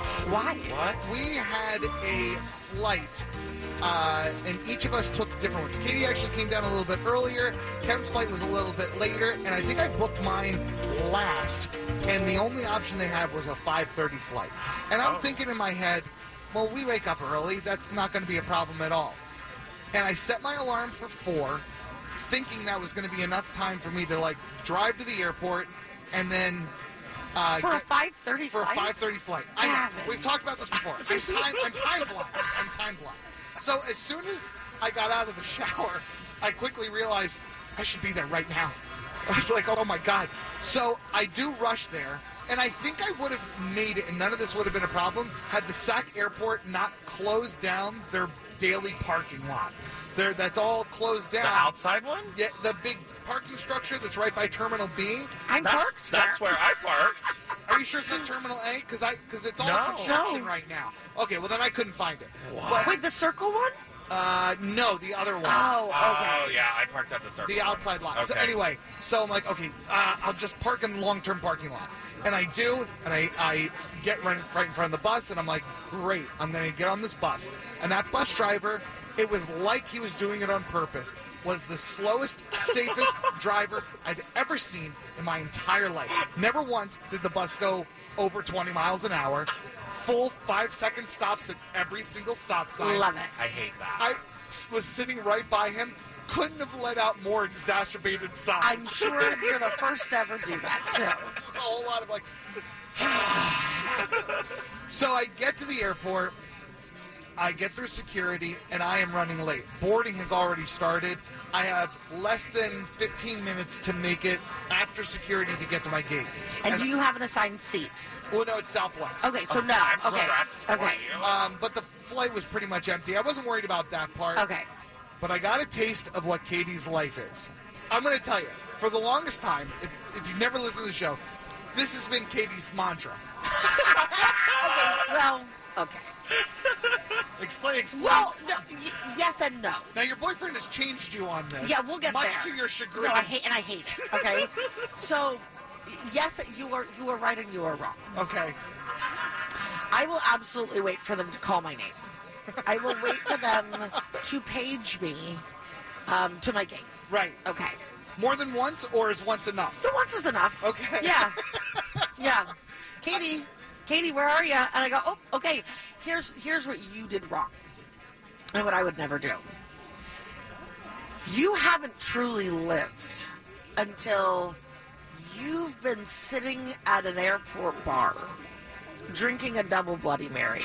S3: Why?
S5: What?
S9: We had a flight, uh, and each of us took different ones. Katie actually came down a little bit earlier. Kevin's flight was a little bit later, and I think I booked mine last. And the only option they had was a five thirty flight. And I'm
S5: Oh.
S9: thinking in my head, well, we wake up early. That's not going to be a problem at all. And I set my alarm for four, thinking that was going to be enough time for me to like drive to the airport and then. Uh,
S3: For a
S9: get-
S3: five thirty
S9: For a
S3: flight?
S9: five thirty flight. I know.
S3: Gavin.
S9: We've talked about this before. I'm time, I'm time blocked. I'm time blocked. So as soon as I got out of the shower, I quickly realized I should be there right now. I was like, oh my God. So I do rush there, and I think I would have made it, and none of this would have been a problem, had the Sac Airport not closed down their daily parking lot. There, that's all closed down.
S5: The outside one?
S9: Yeah, the big parking structure that's right by Terminal B.
S3: I'm
S5: That's,
S3: parked
S5: that's
S3: there.
S5: where I parked.
S9: Are you sure it's not Terminal A? Because I because it's all
S5: No.
S9: construction
S3: No.
S9: right now. Okay, well then I couldn't find it.
S5: What?
S3: Wait, the circle one?
S9: Uh, no, the other one.
S3: Oh, okay.
S5: Oh, yeah, I parked at the circle.
S9: The outside lot. So
S5: Okay.
S9: anyway, so I'm like, okay, uh, I'll just park in the long-term parking lot. And I do, and I, I get right, right in front of the bus, and I'm like, great, I'm going to get on this bus. And that bus driver, it was like he was doing it on purpose, was the slowest, safest driver I've ever seen in my entire life. Never once did the bus go over twenty miles an hour. Full five-second stops at every single stop sign.
S3: Love it.
S5: I hate that.
S9: I was sitting right by him, couldn't have let out more exacerbated sighs.
S3: I'm sure you're the first to ever do that, too.
S9: Just a whole lot of like. So I get to the airport, I get through security, and I am running late. Boarding has already started. I have less than fifteen minutes to make it after security to get to my gate.
S3: And do you have an assigned seat?
S9: Well, no, it's Southwest.
S3: Okay, so no.
S5: I'm
S3: Okay.
S5: stressed for
S3: Okay.
S5: you.
S9: Um, but the flight was pretty much empty. I wasn't worried about that part.
S3: Okay.
S9: But I got a taste of what Katie's life is. I'm going to tell you, for the longest time, if, if you've never listened to the show, this has been Katie's mantra.
S3: Okay, well, okay.
S9: Explain, explain.
S3: Well, no, y- yes and no.
S9: Now, your boyfriend has changed you on this.
S3: Yeah, we'll get
S9: much
S3: there.
S9: to your chagrin.
S3: No, I hate, and I hate it, okay? So, yes, you are, you are right and you are wrong.
S9: Okay.
S3: I will absolutely wait for them to call my name. I will wait for them to page me um, to my gate.
S9: Right.
S3: Okay.
S9: More than once, or is once enough?
S3: The once is enough.
S9: Okay.
S3: Yeah. Yeah. Katie, Katie, where are you? And I go, oh, okay. Here's here's what you did wrong, and what I would never do. You haven't truly lived until you've been sitting at an airport bar drinking a double Bloody Mary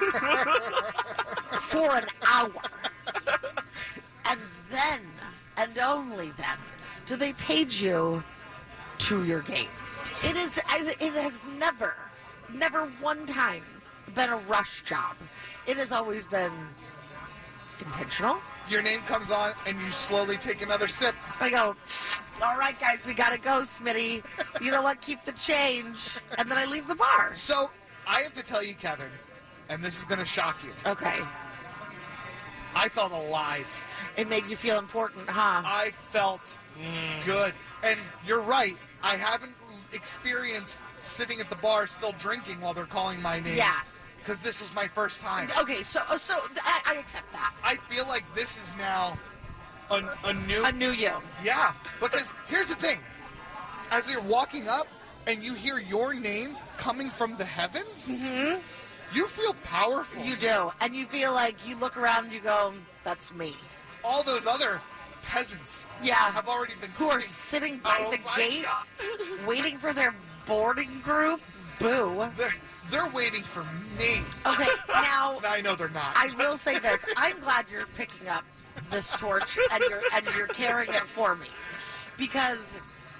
S3: for an hour. And then, and only then, do they page you to your gate. It is. It has never, never one time been a rush job. It has always been intentional.
S9: Your name comes on, and you slowly take another sip.
S3: I go, all right, guys, we gotta go, Smitty. You know what? Keep the change. And then I leave the bar.
S9: So, I have to tell you, Kevin, and this is going to shock you.
S3: Okay.
S9: I felt alive.
S3: It made you feel important, huh?
S9: I felt good. And you're right. I haven't experienced sitting at the bar still drinking while they're calling my name.
S3: Yeah.
S9: Because this was my first time.
S3: Okay, so so I, I accept that.
S9: I feel like this is now a, a new...
S3: A new you.
S9: Yeah. Because here's the thing. As you're walking up and you hear your name coming from the heavens,
S3: Mm-hmm.
S9: you feel powerful.
S3: You do. And you feel like you look around and you go, that's me.
S9: All those other peasants
S3: Yeah.
S9: have already been
S3: Who
S9: sitting.
S3: are sitting by
S5: Oh
S3: the
S5: my
S3: gate
S5: God.
S3: waiting for their boarding group. Boo.
S9: They're, they're waiting for me.
S3: Okay, now
S9: I know they're not.
S3: I will say this. I'm glad you're picking up this torch and you're and you're carrying it for me. Because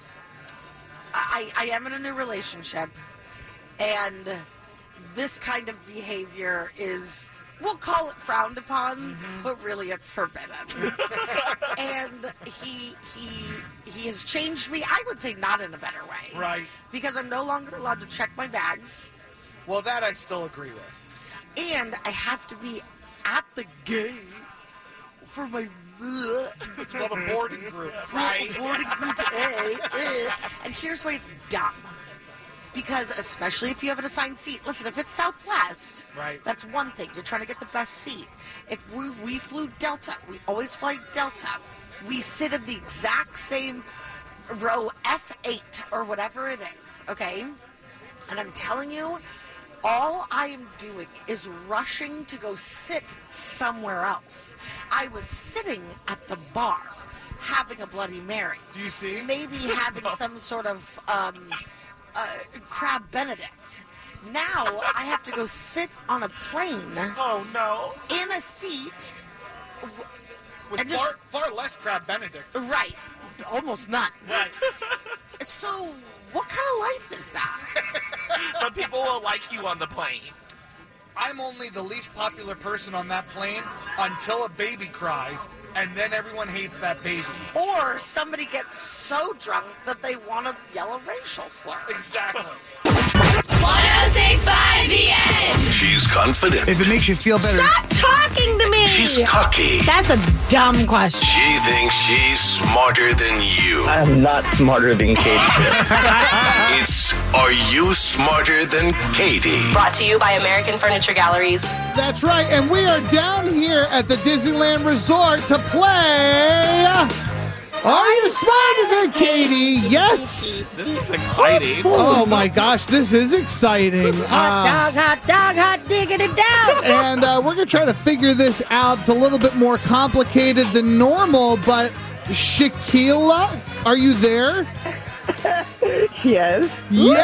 S3: I I am in a new relationship and this kind of behavior is, we'll call it frowned upon,
S9: Mm-hmm.
S3: but really it's forbidden. And he he he has changed me, I would say not in a better way.
S9: Right.
S3: Because I'm no longer allowed to check my bags.
S9: Well, that I still agree with.
S3: And I have to be at the gate for my
S9: It's called a boarding group.
S3: right boarding group A. uh, And here's why it's dumb. Because especially if you have an assigned seat, listen, if it's Southwest,
S9: right,
S3: that's one thing. You're trying to get the best seat. If we, we flew Delta, we always fly Delta. We sit in the exact same row F eight or whatever it is, okay? And I'm telling you, all I am doing is rushing to go sit somewhere else. I was sitting at the bar having a Bloody Mary.
S9: Do you see?
S3: Maybe having some sort of um, uh, crab Benedict. Now I have to go sit on a plane.
S9: Oh, no.
S3: In a seat. W-
S9: With
S3: just,
S9: far, far less crab Benedict.
S3: Right. Almost none.
S5: Right.
S3: So, what kind of life is that?
S5: But people will like you on the plane.
S9: I'm only the least popular person on that plane until a baby cries, and then everyone hates that baby.
S3: Or somebody gets so drunk that they want to yell a racial slur.
S9: Exactly.
S10: one oh six point five The End.
S6: She's confident.
S2: If it makes you feel better.
S3: Stop talking to me!
S6: She's cocky.
S3: That's a dumb question.
S6: She thinks she's smarter than you.
S12: I'm not smarter than Katie.
S6: It's Are You Smarter Than Katie?
S13: Brought to you by American Furniture Galleries.
S2: That's right, and we are down here at the Disneyland Resort to play Are You Smarter Than Katie? Yes!
S5: This is exciting.
S2: Oh my gosh, this is exciting.
S3: Hot dog, hot dog, hot diggity dog.
S2: And uh, we're going to try to figure this out. It's a little bit more complicated than normal, but Shaquila, are you there?
S14: Yes.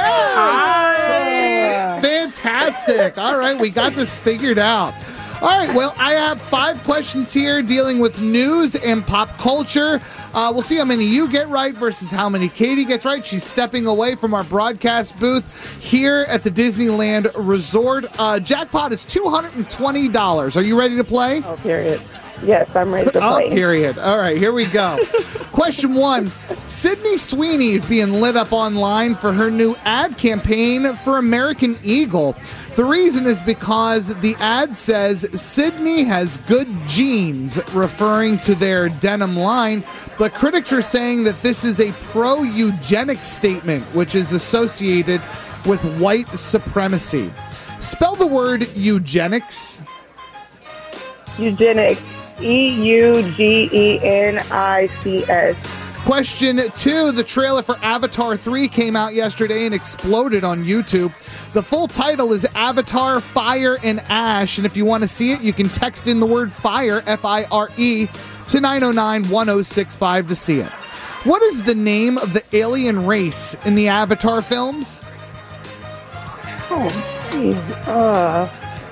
S2: Yes! Fantastic. All right, we got this figured out. All right, well, I have five questions here dealing with news and pop culture. Uh, we'll see how many you get right versus how many Katie gets right. She's stepping away from our broadcast booth here at the Disneyland Resort. Uh, jackpot is two hundred twenty dollars. Are you ready to play?
S14: Oh, period. Yes, I'm ready to play.
S2: Oh, period. All right, here we go. Question one. Sydney Sweeney is being lit up online for her new ad campaign for American Eagle. The reason is because the ad says Sydney has good genes, referring to their denim line, but critics are saying that this is a pro-eugenics statement, which is associated with white supremacy. Spell the word eugenics.
S14: Eugenics. E U G E N I C S.
S2: Question two. The trailer for Avatar three came out yesterday and exploded on YouTube. The full title is Avatar, Fire, and Ash. And if you want to see it, you can text in the word FIRE, F I R E, to nine oh nine, one oh six five to see it. What is the name of the alien race in the Avatar films?
S14: Oh, geez. Uh,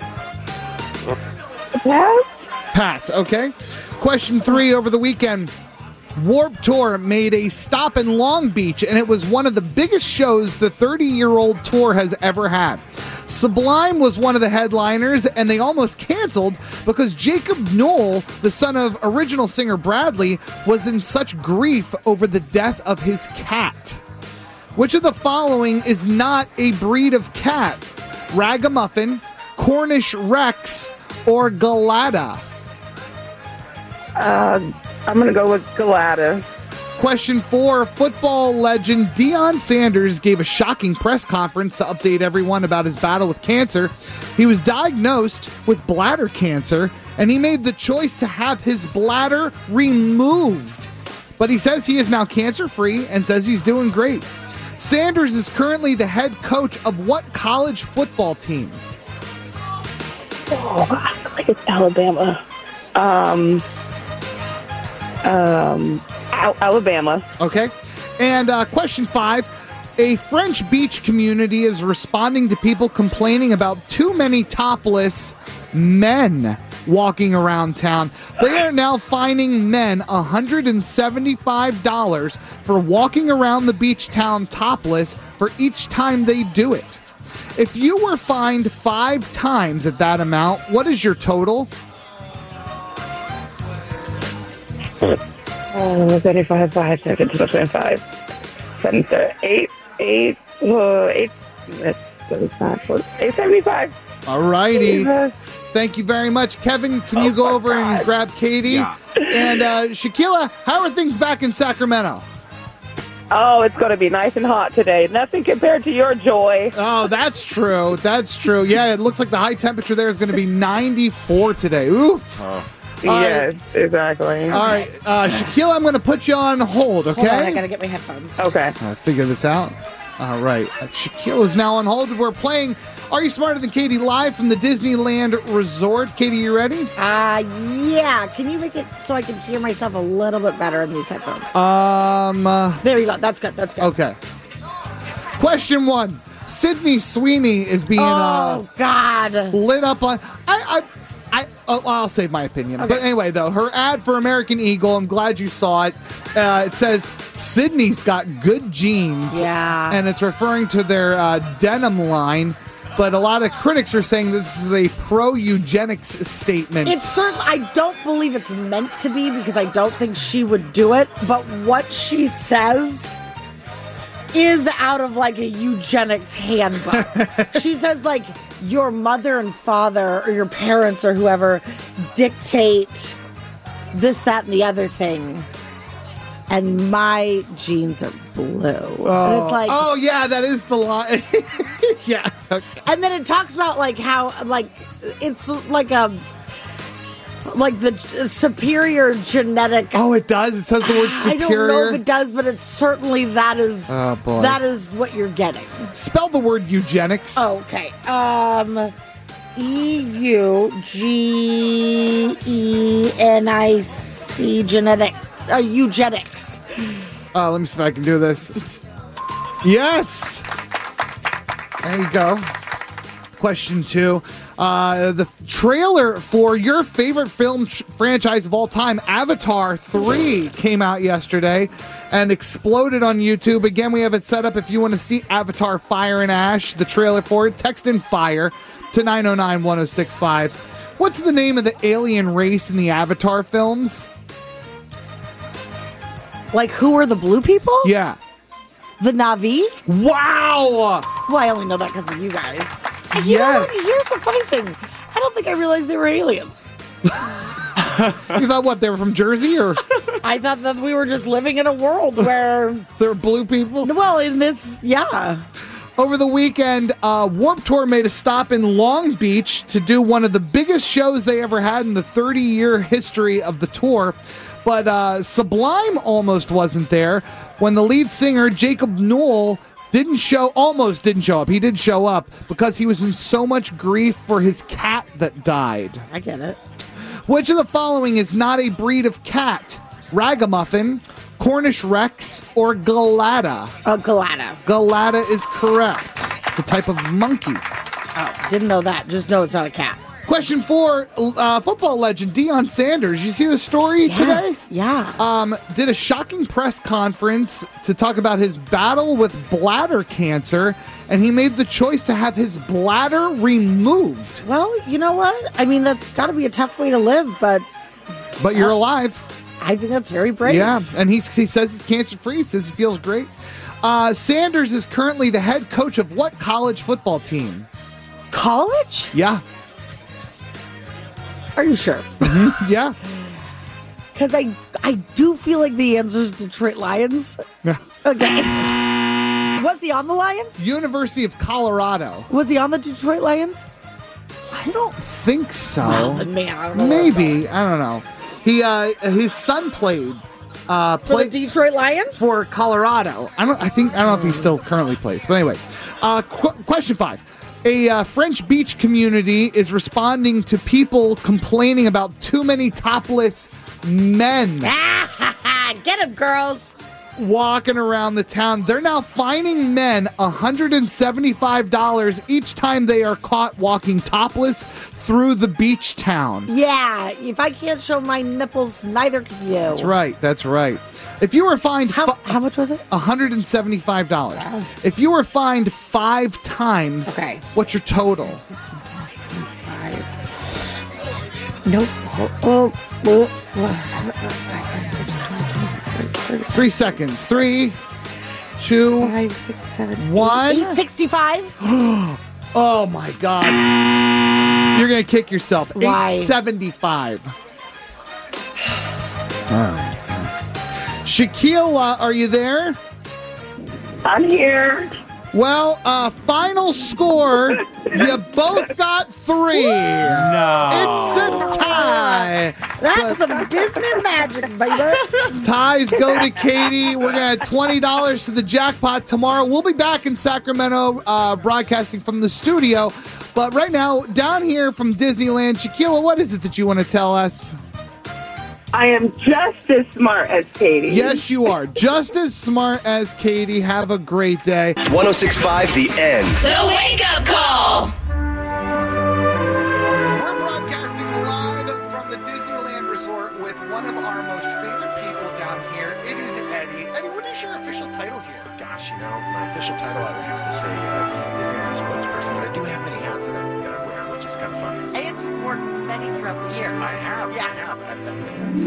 S14: pass?
S2: Pass, okay. Question three. Over the weekend, Warped Tour made a stop in Long Beach, and it was one of the biggest shows the thirty-year-old tour has ever had. Sublime was one of the headliners, and they almost canceled because Jacob Noel, the son of original singer Bradley, was in such grief over the death of his cat. Which of the following is not a breed of cat? Ragamuffin, Cornish Rex, or Galata?
S14: Uh, I'm going to go with Galata.
S2: Question four. Football legend Deion Sanders gave a shocking press conference to update everyone about his battle with cancer. He was diagnosed with bladder cancer, and he made the choice to have his bladder removed. But he says he is now cancer-free and says he's doing great. Sanders is currently the head coach of what college football team?
S14: Oh, I feel like it's Alabama. Um... Um, Al- Alabama.
S2: Okay. And uh, question five. A French beach community is responding to people complaining about too many topless men walking around town. They are now fining men one hundred seventy-five dollars for walking around the beach town topless for each time they do it. If you were fined five times at that amount, what is your total?
S14: Oh, thirty-five, five, seven, twenty-five, seven, eight, eight, uh, eight, eight seventy-five.
S2: All righty. Thank you very much. Kevin, can you oh go over God. and grab Katie?
S5: Yeah.
S2: And uh, Shaquila, how are things back in Sacramento?
S14: Oh, it's going to be nice and hot today. Nothing compared to your joy.
S2: Oh, that's true. That's true. Yeah, it looks like the high temperature there is going to be ninety-four today. Oof.
S12: Oh.
S2: All
S14: yes,
S2: right.
S14: exactly.
S2: All right, uh, Shaquille, I'm going to put you on hold, okay?
S3: Hold on, I gotta get my headphones.
S14: Okay.
S2: Uh, figure this out. All right. Uh, Shaquille is now on hold. We're playing Are You Smarter Than Katie live from the Disneyland Resort. Katie, you ready?
S3: Uh, yeah. Can you make it so I can hear myself a little bit better in these headphones?
S2: Um. Uh,
S3: there you go. That's good. That's good.
S2: Okay. Question one. Sydney Sweeney is being
S3: oh,
S2: uh,
S3: God.
S2: lit up on... I, I, I, oh, I'll save my opinion.
S3: Okay.
S2: But anyway, though, her ad for American Eagle, I'm glad you saw it. Uh, it says, Sydney's got good jeans.
S3: Yeah.
S2: And it's referring to their uh, denim line. But a lot of critics are saying this is a pro-eugenics statement.
S3: It's certain. I don't believe it's meant to be because I don't think she would do it. But what she says is out of like a eugenics handbook. She says like your mother and father or your parents or whoever dictate this, that, and the other thing. And my jeans are blue.
S2: Oh,
S3: and it's like,
S2: oh yeah, that is the line. Yeah. Okay.
S3: And then it talks about like how like it's like a like the superior genetic.
S2: Oh, it does. It says the word superior.
S3: I don't know if it does, but it's certainly that is
S2: oh, boy.
S3: that is what you're getting.
S2: Spell the word eugenics.
S3: Oh, okay. Um, E U G E N I C genetic uh, eugenics.
S2: Uh, let me see if I can do this. Yes. There you go. Question two. Uh, the trailer for your favorite film tr- franchise of all time, Avatar three, came out yesterday and exploded on YouTube. Again, we have it set up if you want to see Avatar Fire and Ash, the trailer for it. Text in FIRE to nine oh nine one oh six five. What's the name of the alien race in the Avatar films?
S3: Like, who are the blue people?
S2: Yeah.
S3: The Na'vi?
S2: Wow!
S3: Well, I only know that because of you guys. And you know what?
S2: Yes.
S3: Here's the funny thing. I don't think I realized they were aliens.
S2: You thought what, they were from Jersey or?
S3: I thought that we were just living in a world where
S2: they're blue people?
S3: Well, in this, yeah.
S2: Over the weekend, uh, Warped Tour made a stop in Long Beach to do one of the biggest shows they ever had in the thirty-year history of the tour. But uh, Sublime almost wasn't there when the lead singer, Jacob Newell, didn't show, almost didn't show up. He did show up because he was in so much grief for his cat that died.
S3: I get it.
S2: Which of the following is not a breed of cat? Ragamuffin, Cornish Rex, or Galata?
S3: Uh, Galata.
S2: Galata is correct. It's a type of monkey.
S3: Oh, didn't know that. Just know it's not a cat.
S2: Question four, uh, football legend Deion Sanders. You see the story
S3: yes,
S2: today?
S3: Yeah.
S2: Um, did a shocking press conference to talk about his battle with bladder cancer, and he made the choice to have his bladder removed.
S3: Well, you know what? I mean, that's got to be a tough way to live, but...
S2: But you're uh, alive.
S3: I think that's very brave.
S2: Yeah, and he's, he says he's cancer-free. He says he feels great. Uh, Sanders is currently the head coach of what college football team?
S3: College?
S2: Yeah.
S3: Are you sure?
S2: Mm-hmm. Yeah.
S3: Because I I do feel like the answer is Detroit Lions.
S2: Yeah.
S3: Okay. Was he on the Lions?
S2: University of Colorado.
S3: Was he on the Detroit Lions?
S2: I don't think so.
S3: Well, man, I don't know.
S2: Maybe. I don't know. He uh, his son played uh,
S3: for
S2: played
S3: the Detroit Lions
S2: for Colorado. I don't. I think I don't know if he still currently plays. But anyway, uh, qu- question five. A uh, French beach community is responding to people complaining about too many topless men.
S3: Get him, girls.
S2: Walking around the town. They're now fining men one hundred seventy-five dollars each time they are caught walking topless through the beach town.
S3: Yeah, if I can't show my nipples, neither can you.
S2: That's right. That's right. If you were fined...
S3: How,
S2: fi-
S3: how much was it?
S2: one hundred seventy-five dollars.
S3: Wow.
S2: If you were fined five times,
S3: okay.
S2: What's your total?
S3: Five. Nope. Oh, oh, oh.
S2: Three seconds. Three, two,
S3: five, six, seven,
S2: one.
S3: eight sixty-five.
S2: Oh my God! You're gonna kick yourself.
S3: Why?
S2: eight seventy-five. All right. Shaquille, uh, are you there?
S14: I'm here.
S2: Well, uh, final score, you both got three.
S15: No.
S2: It's a tie.
S3: That's some Disney magic, baby.
S2: Ties go to Katie. We're going to add twenty dollars to the jackpot tomorrow. We'll be back in Sacramento uh, broadcasting from the studio. But right now, down here from Disneyland, Shaquilla, what is it that you want to tell us?
S14: I am just as smart as Katie.
S2: Yes, you are. Just as smart as Katie. Have a great day.
S6: one oh six point five The End.
S10: The Wake Up Call.
S9: We're broadcasting live from the Disneyland Resort with one of our most favorite people down here. It is Eddie. Eddie, what is your official title here?
S16: Gosh, you know, my official title, I would have to say uh, Disneyland spokesperson, but I do have many hats that I, that I wear, which is kind of fun.
S3: And you've worn many throughout the years.
S16: I have,
S3: Yeah.
S16: I have, I've done many hats.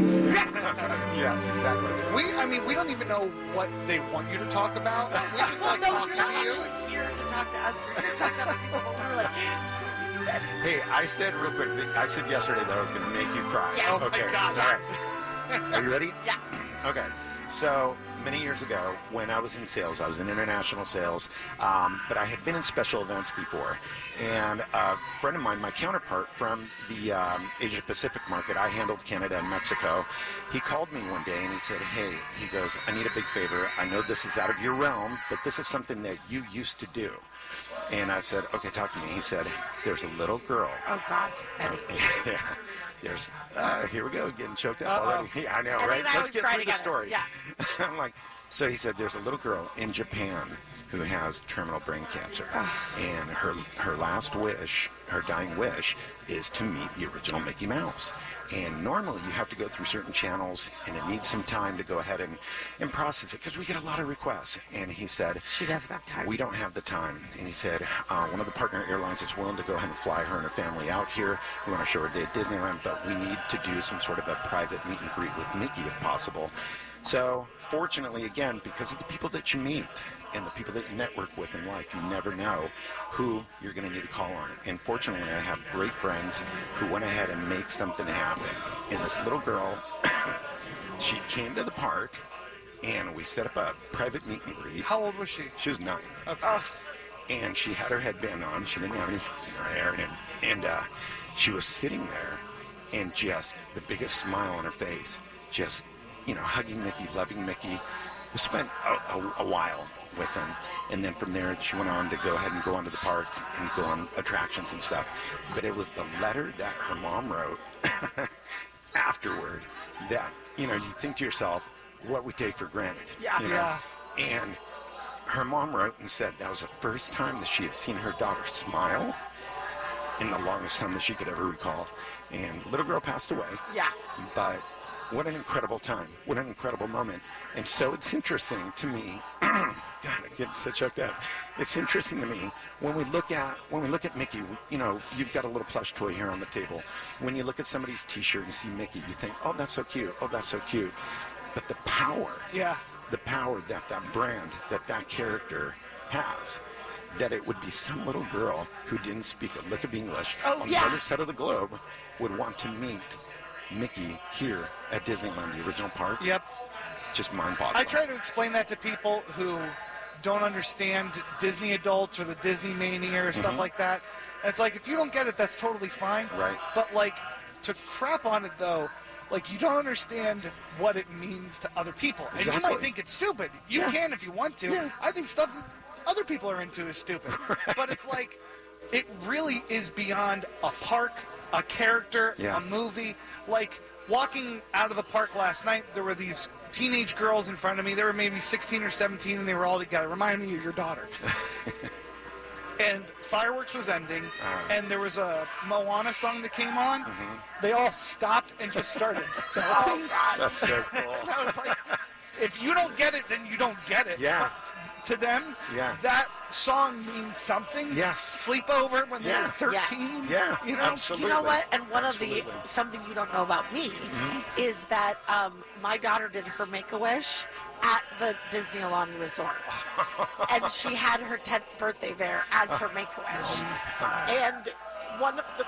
S16: Yes, exactly.
S9: We, I mean, we don't even know what they want you to talk about. We just
S3: Well,
S9: like
S3: no,
S9: talking
S3: you're not
S9: to you.
S3: actually here to talk to us. You're here to talk to other people. But we were like, you said,
S16: Hey, I said real quick, I said yesterday that I was going to make you cry.
S3: Yes. Oh,
S16: okay.
S3: thank God.
S16: All right. Are you ready?
S3: Yeah.
S16: Okay. So many years ago, when I was in sales, I was in international sales, um, but I had been in special events before. And a friend of mine, my counterpart from the um, Asia Pacific market, I handled Canada and Mexico. He called me one day and he said, hey, he goes, I need a big favor. I know this is out of your realm, but this is something that you used to do. And I said, okay, talk to me. He said, there's a little girl.
S3: oh, God. Eddie.
S16: Yeah. There's, uh, here we go, getting choked up
S3: Uh-oh.
S16: already. Yeah, I know,
S3: Eddie
S16: right?
S3: and I
S16: Let's
S3: always
S16: get
S3: cry
S16: through the
S3: together.
S16: story.
S3: Yeah.
S16: I'm like, so he said, there's a little girl in Japan who has terminal brain cancer. And her her last wish, her dying wish, is to meet the original Mickey Mouse. And normally you have to go through certain channels, and it needs some time to go ahead and, and process it, because we get a lot of requests. And he said,
S3: She doesn't have time.
S16: we don't have the time. And he said, uh, one of the partner airlines is willing to go ahead and fly her and her family out here. We want to show her day at Disneyland, but we need to do some sort of a private meet and greet with Mickey if possible. So fortunately, again, because of the people that you meet and the people that you network with in life, you never know who you're going to need to call on. And fortunately, I have great friends who went ahead and made something happen. And this little girl, she came to the park, and we set up a private meet and greet.
S9: How old was she?
S16: She was nine.
S9: Okay.
S16: And she had her headband on. She didn't have any in her hair. And, and uh, she was sitting there, and just the biggest smile on her face, just, you know, hugging Mickey, loving Mickey. We spent a, a, a while with him. And then from there, she went on to go ahead and go onto the park and go on attractions and stuff. But it was the letter that her mom wrote afterward that, you know, you think to yourself, what we take for granted.
S3: Yeah.
S16: You know?
S9: Yeah.
S16: And her mom wrote and said that was the first time that she had seen her daughter smile in the longest time that she could ever recall. And the little girl passed away.
S3: Yeah.
S16: But what an incredible time. What an incredible moment. And so it's interesting to me. God, I get so choked up. It's interesting to me when we look at when we look at Mickey. You know, you've got a little plush toy here on the table. When you look at somebody's T-shirt and you see Mickey, you think, "Oh, that's so cute. Oh, that's so cute." But the power,
S9: Yeah.
S16: the power that that brand, that that character has, that it would be some little girl who didn't speak a lick of English
S3: Oh,
S16: on
S3: yeah.
S16: the other side of the globe would want to meet Mickey here at Disneyland, the original park.
S9: Yep.
S16: Just mind-boggling.
S9: I try to explain that to people who don't understand Disney adults or the Disney mania or stuff
S16: Mhm.
S9: like that. And it's like, if you don't get it, that's totally fine.
S16: Right.
S9: But, like, to crap on it, though, like, you don't understand what it means to other people. And you
S16: Exactly.
S9: might think it's stupid. You
S16: Yeah.
S9: can if you want to.
S16: Yeah.
S9: I think stuff that other people are into is stupid. But it's like, it really is beyond a park, a character,
S16: Yeah.
S9: a movie. Like, walking out of the park last night, there were these teenage girls in front of me. They were maybe sixteen or seventeen, and they were all together. Remind me of your daughter. And fireworks was ending,
S16: Uh-huh.
S9: and there was a Moana song that came on. They all stopped and just started belting.
S16: That's so cool.
S9: And I was like, if you don't get it, then you don't get it.
S16: Yeah.
S9: But to them,
S16: Yeah.
S9: that song means something.
S16: Yes.
S9: Sleepover when they
S16: Yeah.
S9: were thirteen.
S16: Yeah,
S9: You know?
S16: absolutely.
S3: You know what? And one
S16: Absolutely.
S3: of the something you don't know about me
S16: Mhm.
S3: is that um, my daughter did her Make-A-Wish at the Disneyland Resort, and she had her tenth birthday there as her Make-A-Wish. And one of the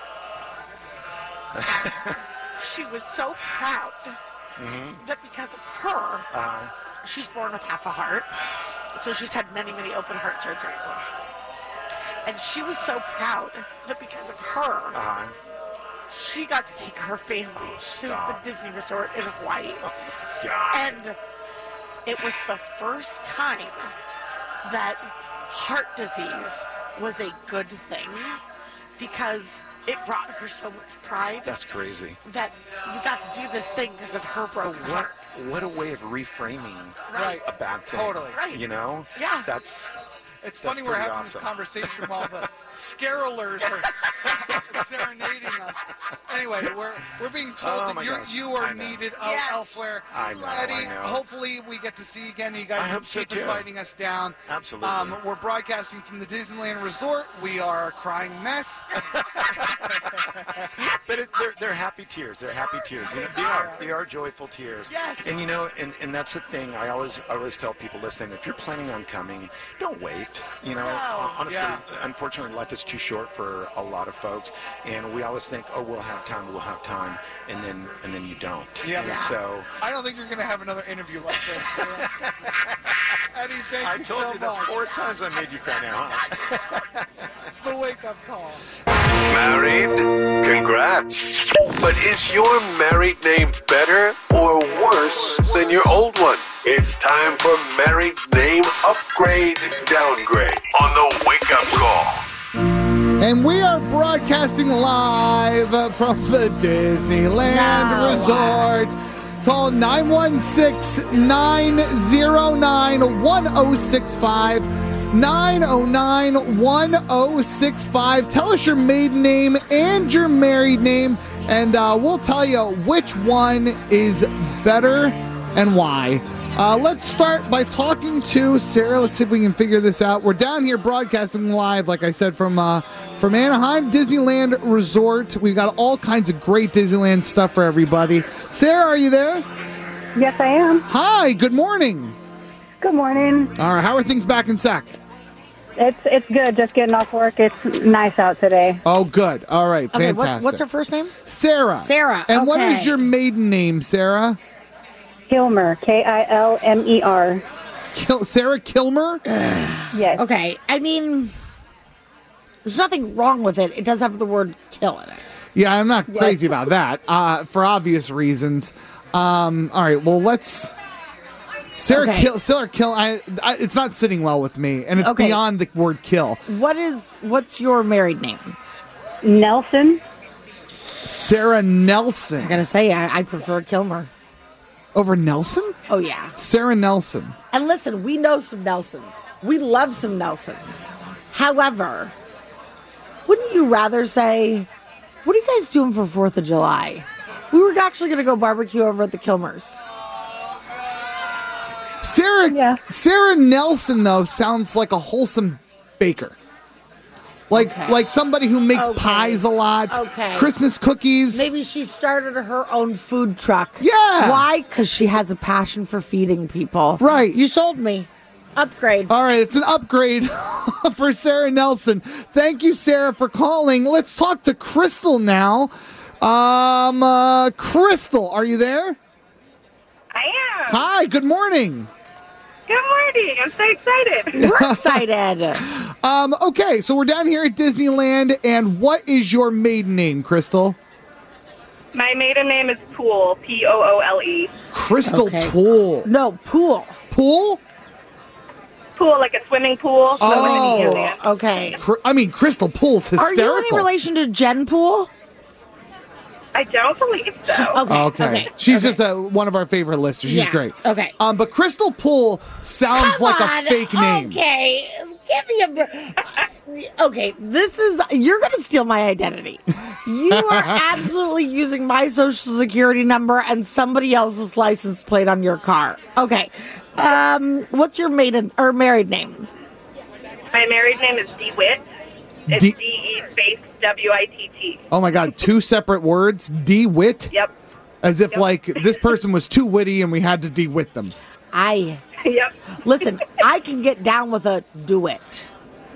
S3: she was so proud
S16: Mhm.
S3: that because of her,
S16: Uh,
S3: she's born with half a heart.
S15: So she's had many, many open heart surgeries. And she was so proud that because of her,
S16: Uh-huh.
S15: she got to take her family
S16: Oh,
S15: to
S16: stop.
S15: the Disney Resort in Hawaii.
S16: God.
S15: And it was the first time that heart disease was a good thing because it brought her so much pride
S16: That's crazy.
S15: that we got to do this thing because of her broken
S16: What
S15: heart.
S16: what a way of reframing
S15: Right.
S16: a bad thing.
S9: Totally.
S15: Right.
S16: You know?
S15: Yeah.
S16: That's
S9: It's
S16: That's
S9: funny we're
S16: pretty
S9: having
S16: awesome.
S9: this conversation while the scarolers are serenading us. Anyway, we're we're being told
S16: Oh,
S9: that
S16: my
S9: you're,
S16: gosh.
S9: you are
S16: I know.
S9: needed el-
S15: Yes.
S9: elsewhere.
S16: I know,
S9: Eddie,
S16: I know.
S9: hopefully we get to see you again. You guys
S16: I hope so,
S9: keep
S16: too.
S9: inviting us down.
S16: Absolutely.
S9: Um, we're broadcasting from the Disneyland Resort. We are a crying mess.
S16: But it, they're, they're happy tears. They're happy tears. You know, they are. They are joyful tears.
S15: Yes.
S16: And you know, and, and that's the thing. I always I always tell people listening, if you're planning on coming, don't wait. You know,
S15: No.
S16: uh, honestly,
S9: Yeah.
S16: unfortunately, life is too short for a lot of folks, and we always think, oh, we'll have time, we'll have time, and then and then you don't.
S9: Yeah.
S16: And
S9: Yeah.
S16: so
S9: I don't think you're going to have another interview like this. Eddie, thank
S16: I
S9: you
S16: told
S9: so
S16: you that's
S9: much.
S16: four times I made you cry now. Huh?
S9: It's the wake-up call.
S6: Married? Congrats. But is your married name better or worse than your old one? It's time for Married Name Upgrade Downgrade on the Wake Up Call.
S2: And we are broadcasting live from the Disneyland
S3: No.
S2: Resort. Call nine one six, nine zero nine, one zero six five. nine oh nine, one oh six five. Tell us your maiden name and your married name, and uh, we'll tell you which one is better and why. Uh, let's start by talking to Sarah. Let's see if we can figure this out. We're down here broadcasting live, like I said, from uh, from Anaheim Disneyland Resort. We've got all kinds of great Disneyland stuff for everybody. Sarah, are you there?
S14: Yes, I am.
S2: Hi, good morning.
S14: Good morning.
S2: All right, how are things back in Sac?
S14: It's it's good. Just getting off work. It's nice out today.
S2: Oh, good. All right,
S3: Okay,
S2: fantastic.
S3: what's, what's her first name?
S2: Sarah.
S3: Sarah,
S2: And what
S3: okay.
S2: is your maiden name, Sarah?
S14: Kilmer. K I L M E R.
S2: Kil- Sarah Kilmer?
S14: Yes.
S3: Okay, I mean, there's nothing wrong with it. It does have the word kill in it.
S2: Yeah, I'm not
S14: Yes.
S2: crazy about that, uh, for obvious reasons. Um, all right, well, let's... Sarah
S3: Okay.
S2: Kill, Sarah Kill, I, I, it's not sitting well with me, and it's
S3: Okay.
S2: beyond the word kill.
S3: What is, what's your married name?
S14: Nelson.
S2: Sarah Nelson.
S3: I'm going to say I, I prefer Kilmer.
S2: Over Nelson?
S3: Oh, yeah.
S2: Sarah Nelson.
S3: And listen, we know some Nelsons. We love some Nelsons. However, wouldn't you rather say, what are you guys doing for fourth of July? We were actually going to go barbecue over at the Kilmers.
S2: Sarah
S14: Yeah.
S2: Sarah Nelson, though, sounds like a wholesome baker. Like
S3: Okay.
S2: like somebody who makes
S3: Okay.
S2: pies a lot.
S3: Okay.
S2: Christmas cookies.
S3: Maybe she started her own food truck.
S2: Yeah.
S3: Why? Because she has a passion for feeding people.
S2: Right.
S3: You sold me. Upgrade.
S2: All right, it's an upgrade for Sarah Nelson. Thank you, Sarah, for calling. Let's talk to Crystal now. Um, uh, Crystal, are you there?
S17: I am.
S2: Hi, good morning.
S17: Good morning. I'm so excited.
S3: We're excited.
S2: Um, okay, so we're down here at Disneyland, and what is your maiden name, Crystal?
S17: My maiden name is Poole, P O O L E.
S2: Crystal
S3: Okay.
S2: Pool.
S3: No, pool.
S2: Pool?
S17: Pool, like a swimming pool. but with an E on the end.
S3: Oh, okay.
S2: Cr- I mean, Crystal Pool's
S3: Are
S2: hysterical.
S3: you any relation to Jen Pool?
S17: I don't believe so.
S3: Okay.
S2: Okay.
S3: Okay.
S2: She's
S3: okay.
S2: just a, one of our favorite listeners. She's
S3: Yeah.
S2: great.
S3: Okay.
S2: Um, but Crystal Pool sounds
S3: Come
S2: like
S3: on.
S2: a fake name.
S3: Okay. Give me a. br- Okay, this is. You're going to steal my identity. You are absolutely using my social security number and somebody else's license plate on your car. Okay. Um, what's your maiden or married name?
S17: My married name is DeWitt. It's
S2: D-
S17: D E space W I T T.
S2: Oh my God, two separate words. De-wit?
S17: Yep.
S2: As if
S17: Yep.
S2: like this person was too witty and we had to de-wit them.
S3: I
S17: Yep.
S3: listen. I can get down with a do it.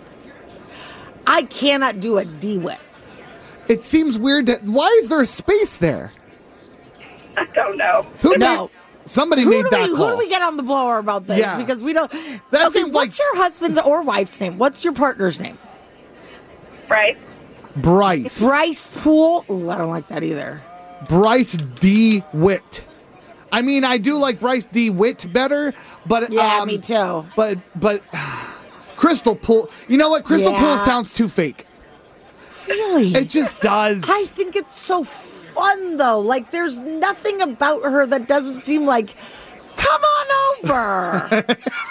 S3: I cannot do a de-wit.
S2: It seems weird. To, why is there a space there?
S17: I don't know.
S2: Who
S3: No.
S2: made- Somebody
S3: Who
S2: made
S3: do
S2: that
S3: we,
S2: call.
S3: Who do we get on the blower about this?
S2: Yeah.
S3: Because we don't.
S2: That
S3: okay,
S2: seems
S3: what's
S2: like-
S3: your husband's or wife's name? What's your partner's name?
S17: Bryce.
S2: Bryce.
S3: Bryce Poole. Ooh, I don't like that either.
S2: Bryce D. Witt. I mean, I do like Bryce D. Witt better, but
S3: Yeah,
S2: um,
S3: me too.
S2: But but Crystal Poole. You know what? Crystal
S3: Yeah.
S2: Poole sounds too fake.
S3: Really?
S2: It just does.
S3: I think it's so fun though. Like, there's nothing about her that doesn't seem like, come on over.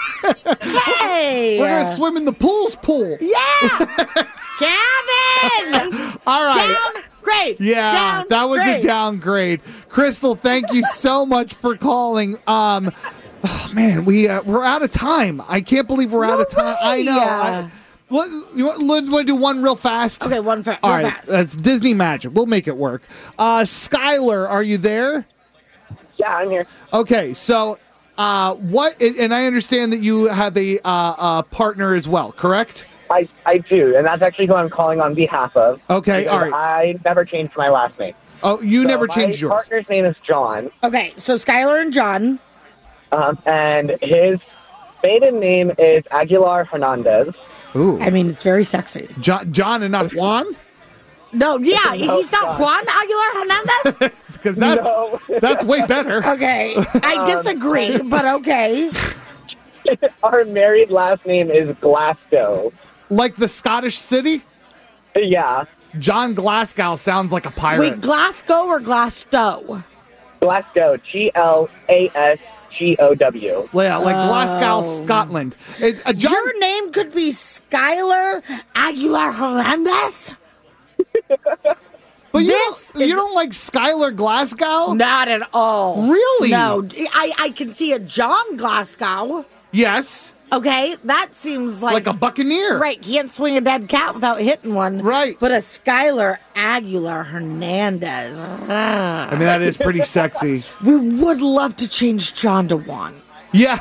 S3: Hey,
S2: We're gonna swim in the pool's pool.
S3: Yeah, Kevin.
S2: All right.
S3: Downgrade.
S2: Yeah,
S3: Downgrade.
S2: that was a downgrade. Crystal, thank you so much for calling. Um, oh, man, we uh, we're out of time. I can't believe we're out of time. I know. I, what you want, want to do one real fast?
S3: Okay, one fa-
S2: All
S3: real
S2: right,
S3: fast.
S2: that's Disney magic. We'll make it work. Uh, Skylar, are you there?
S12: Yeah, I'm here.
S2: Okay, so uh, what? And I understand that you have a uh, uh, partner as well, correct?
S12: I, I do, and that's actually who I'm calling on behalf of.
S2: Okay,
S12: because
S2: all right.
S12: I never changed my last name.
S2: Oh, you
S12: So
S2: never
S12: my
S2: changed yours.
S12: partner's name is John,
S3: Okay, so Skylar and John.
S12: um, and his maiden name is Aguilar Hernandez.
S2: Ooh.
S3: I mean, it's very sexy.
S2: John, John and not Juan?
S3: No, yeah,
S12: No,
S3: he's not
S12: John.
S3: Juan Aguilar Hernandez.
S2: Because that's
S12: No.
S2: that's way better.
S3: Okay, I
S12: Um,
S3: disagree, but okay.
S12: Our married last name is Glasgow.
S2: Like the Scottish city?
S12: Yeah,
S2: John Glasgow sounds like a pirate.
S3: Wait, Glasgow or Glasgow?
S12: Glasgow. G L A S G O W.
S2: yeah, like Glasgow,
S3: Oh.
S2: Scotland. It, uh, John,
S3: Your name could be Skylar Aguilar Hernandez.
S2: but you
S3: this
S2: don't, you don't like Skylar Glasgow?
S3: Not at all.
S2: Really?
S3: No, I, I can see a John Glasgow.
S2: Yes,
S3: Okay, that seems like,
S2: like a buccaneer.
S3: right. Can't swing a dead cat without hitting one.
S2: Right.
S3: But a Skylar Aguilar Hernandez. Ah.
S2: I mean, that is pretty sexy.
S3: We would love to change John to Juan.
S2: Yeah.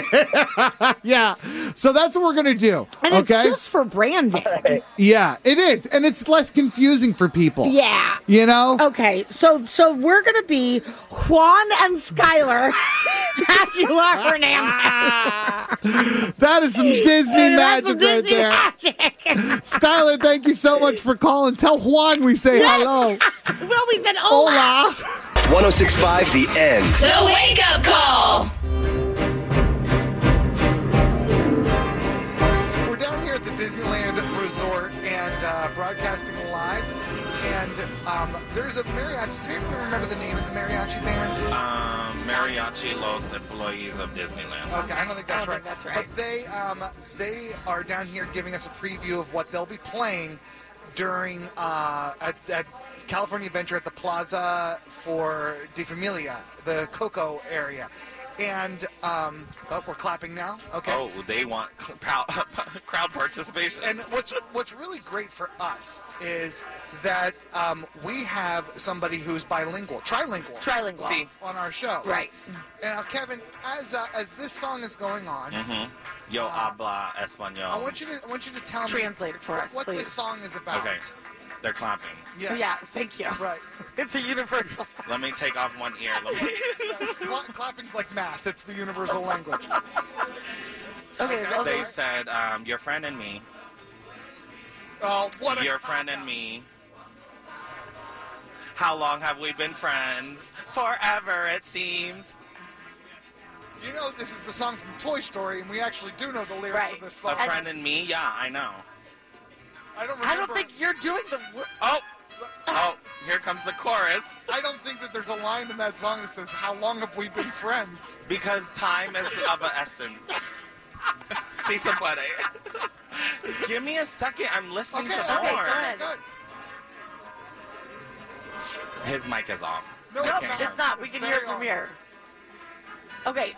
S2: Yeah. So that's what we're going to do.
S3: And it's
S2: okay?
S3: just for branding.
S2: Yeah, it is. And it's less confusing for people.
S3: Yeah.
S2: You know?
S3: Okay, so so we're gonna be Juan and Skylar Aguilar Hernandez.
S2: That is some Disney
S3: That's some
S2: magic
S3: Disney
S2: right there.
S3: magic.
S2: Skylar, thank you so much for calling. Tell Juan we say
S3: Yes.
S2: hello.
S3: Well, we said hola.
S2: Hola.
S7: one oh six point five The End.
S10: The Wake Up Call.
S9: We're down here at the Disneyland Resort and uh, broadcasting live. And um, there's a mariachi. Does anyone remember the name of the mariachi band?
S5: Um, Mariachi Los Employees of Disneyland.
S9: Okay, I don't think that's
S3: I
S9: right.
S3: don't think that's right.
S9: But they um, they are down here giving us a preview of what they'll be playing during uh, at, at California Adventure at the Plaza for De Familia, the Coco area. And um, oh, we're clapping now. Okay.
S5: Oh, they want crowd crowd participation.
S9: And what's what's really great for us is that um, we have somebody who's bilingual, trilingual,
S3: Trilingual.
S5: See.
S9: on our show.
S3: Right.
S9: And now, Kevin, as uh, as this song is going on,
S5: Mm-hmm. Yo habla español.
S9: I want you to I want you to tell me
S3: Translate it for
S9: what,
S3: us,
S9: what
S3: please.
S9: this song is about.
S5: Okay, they're clapping.
S9: Yes.
S3: Yeah, thank you.
S9: Right.
S3: It's a universal.
S5: Let me take off one ear. Let me...
S9: Cla- clapping's like math. It's the universal language.
S3: Okay, okay.
S5: They said, um, your friend and me.
S9: Oh, what a
S5: Your friend and me. How long have we been friends? Forever, it seems.
S9: You know, this is the song from Toy Story, and we actually do know the lyrics
S3: Right.
S9: of this song.
S5: A friend and me? Yeah, I know.
S9: I don't.
S3: I
S9: Remember,
S3: don't think you're doing the. wor-
S5: Oh! Oh, here comes the chorus.
S9: I don't think that there's a line in that song that says, "How long have we been friends?"
S5: Because time is of an essence. See somebody. Give me a second. I'm listening
S9: Okay,
S5: to the
S9: okay,
S5: horn.
S9: go ahead. Good.
S5: His mic is off.
S9: No,
S5: I
S9: it's
S5: can't
S9: not.
S5: hear
S3: It's not. We
S9: It's
S3: can hear it
S9: very
S3: from
S9: on.
S3: here. Okay.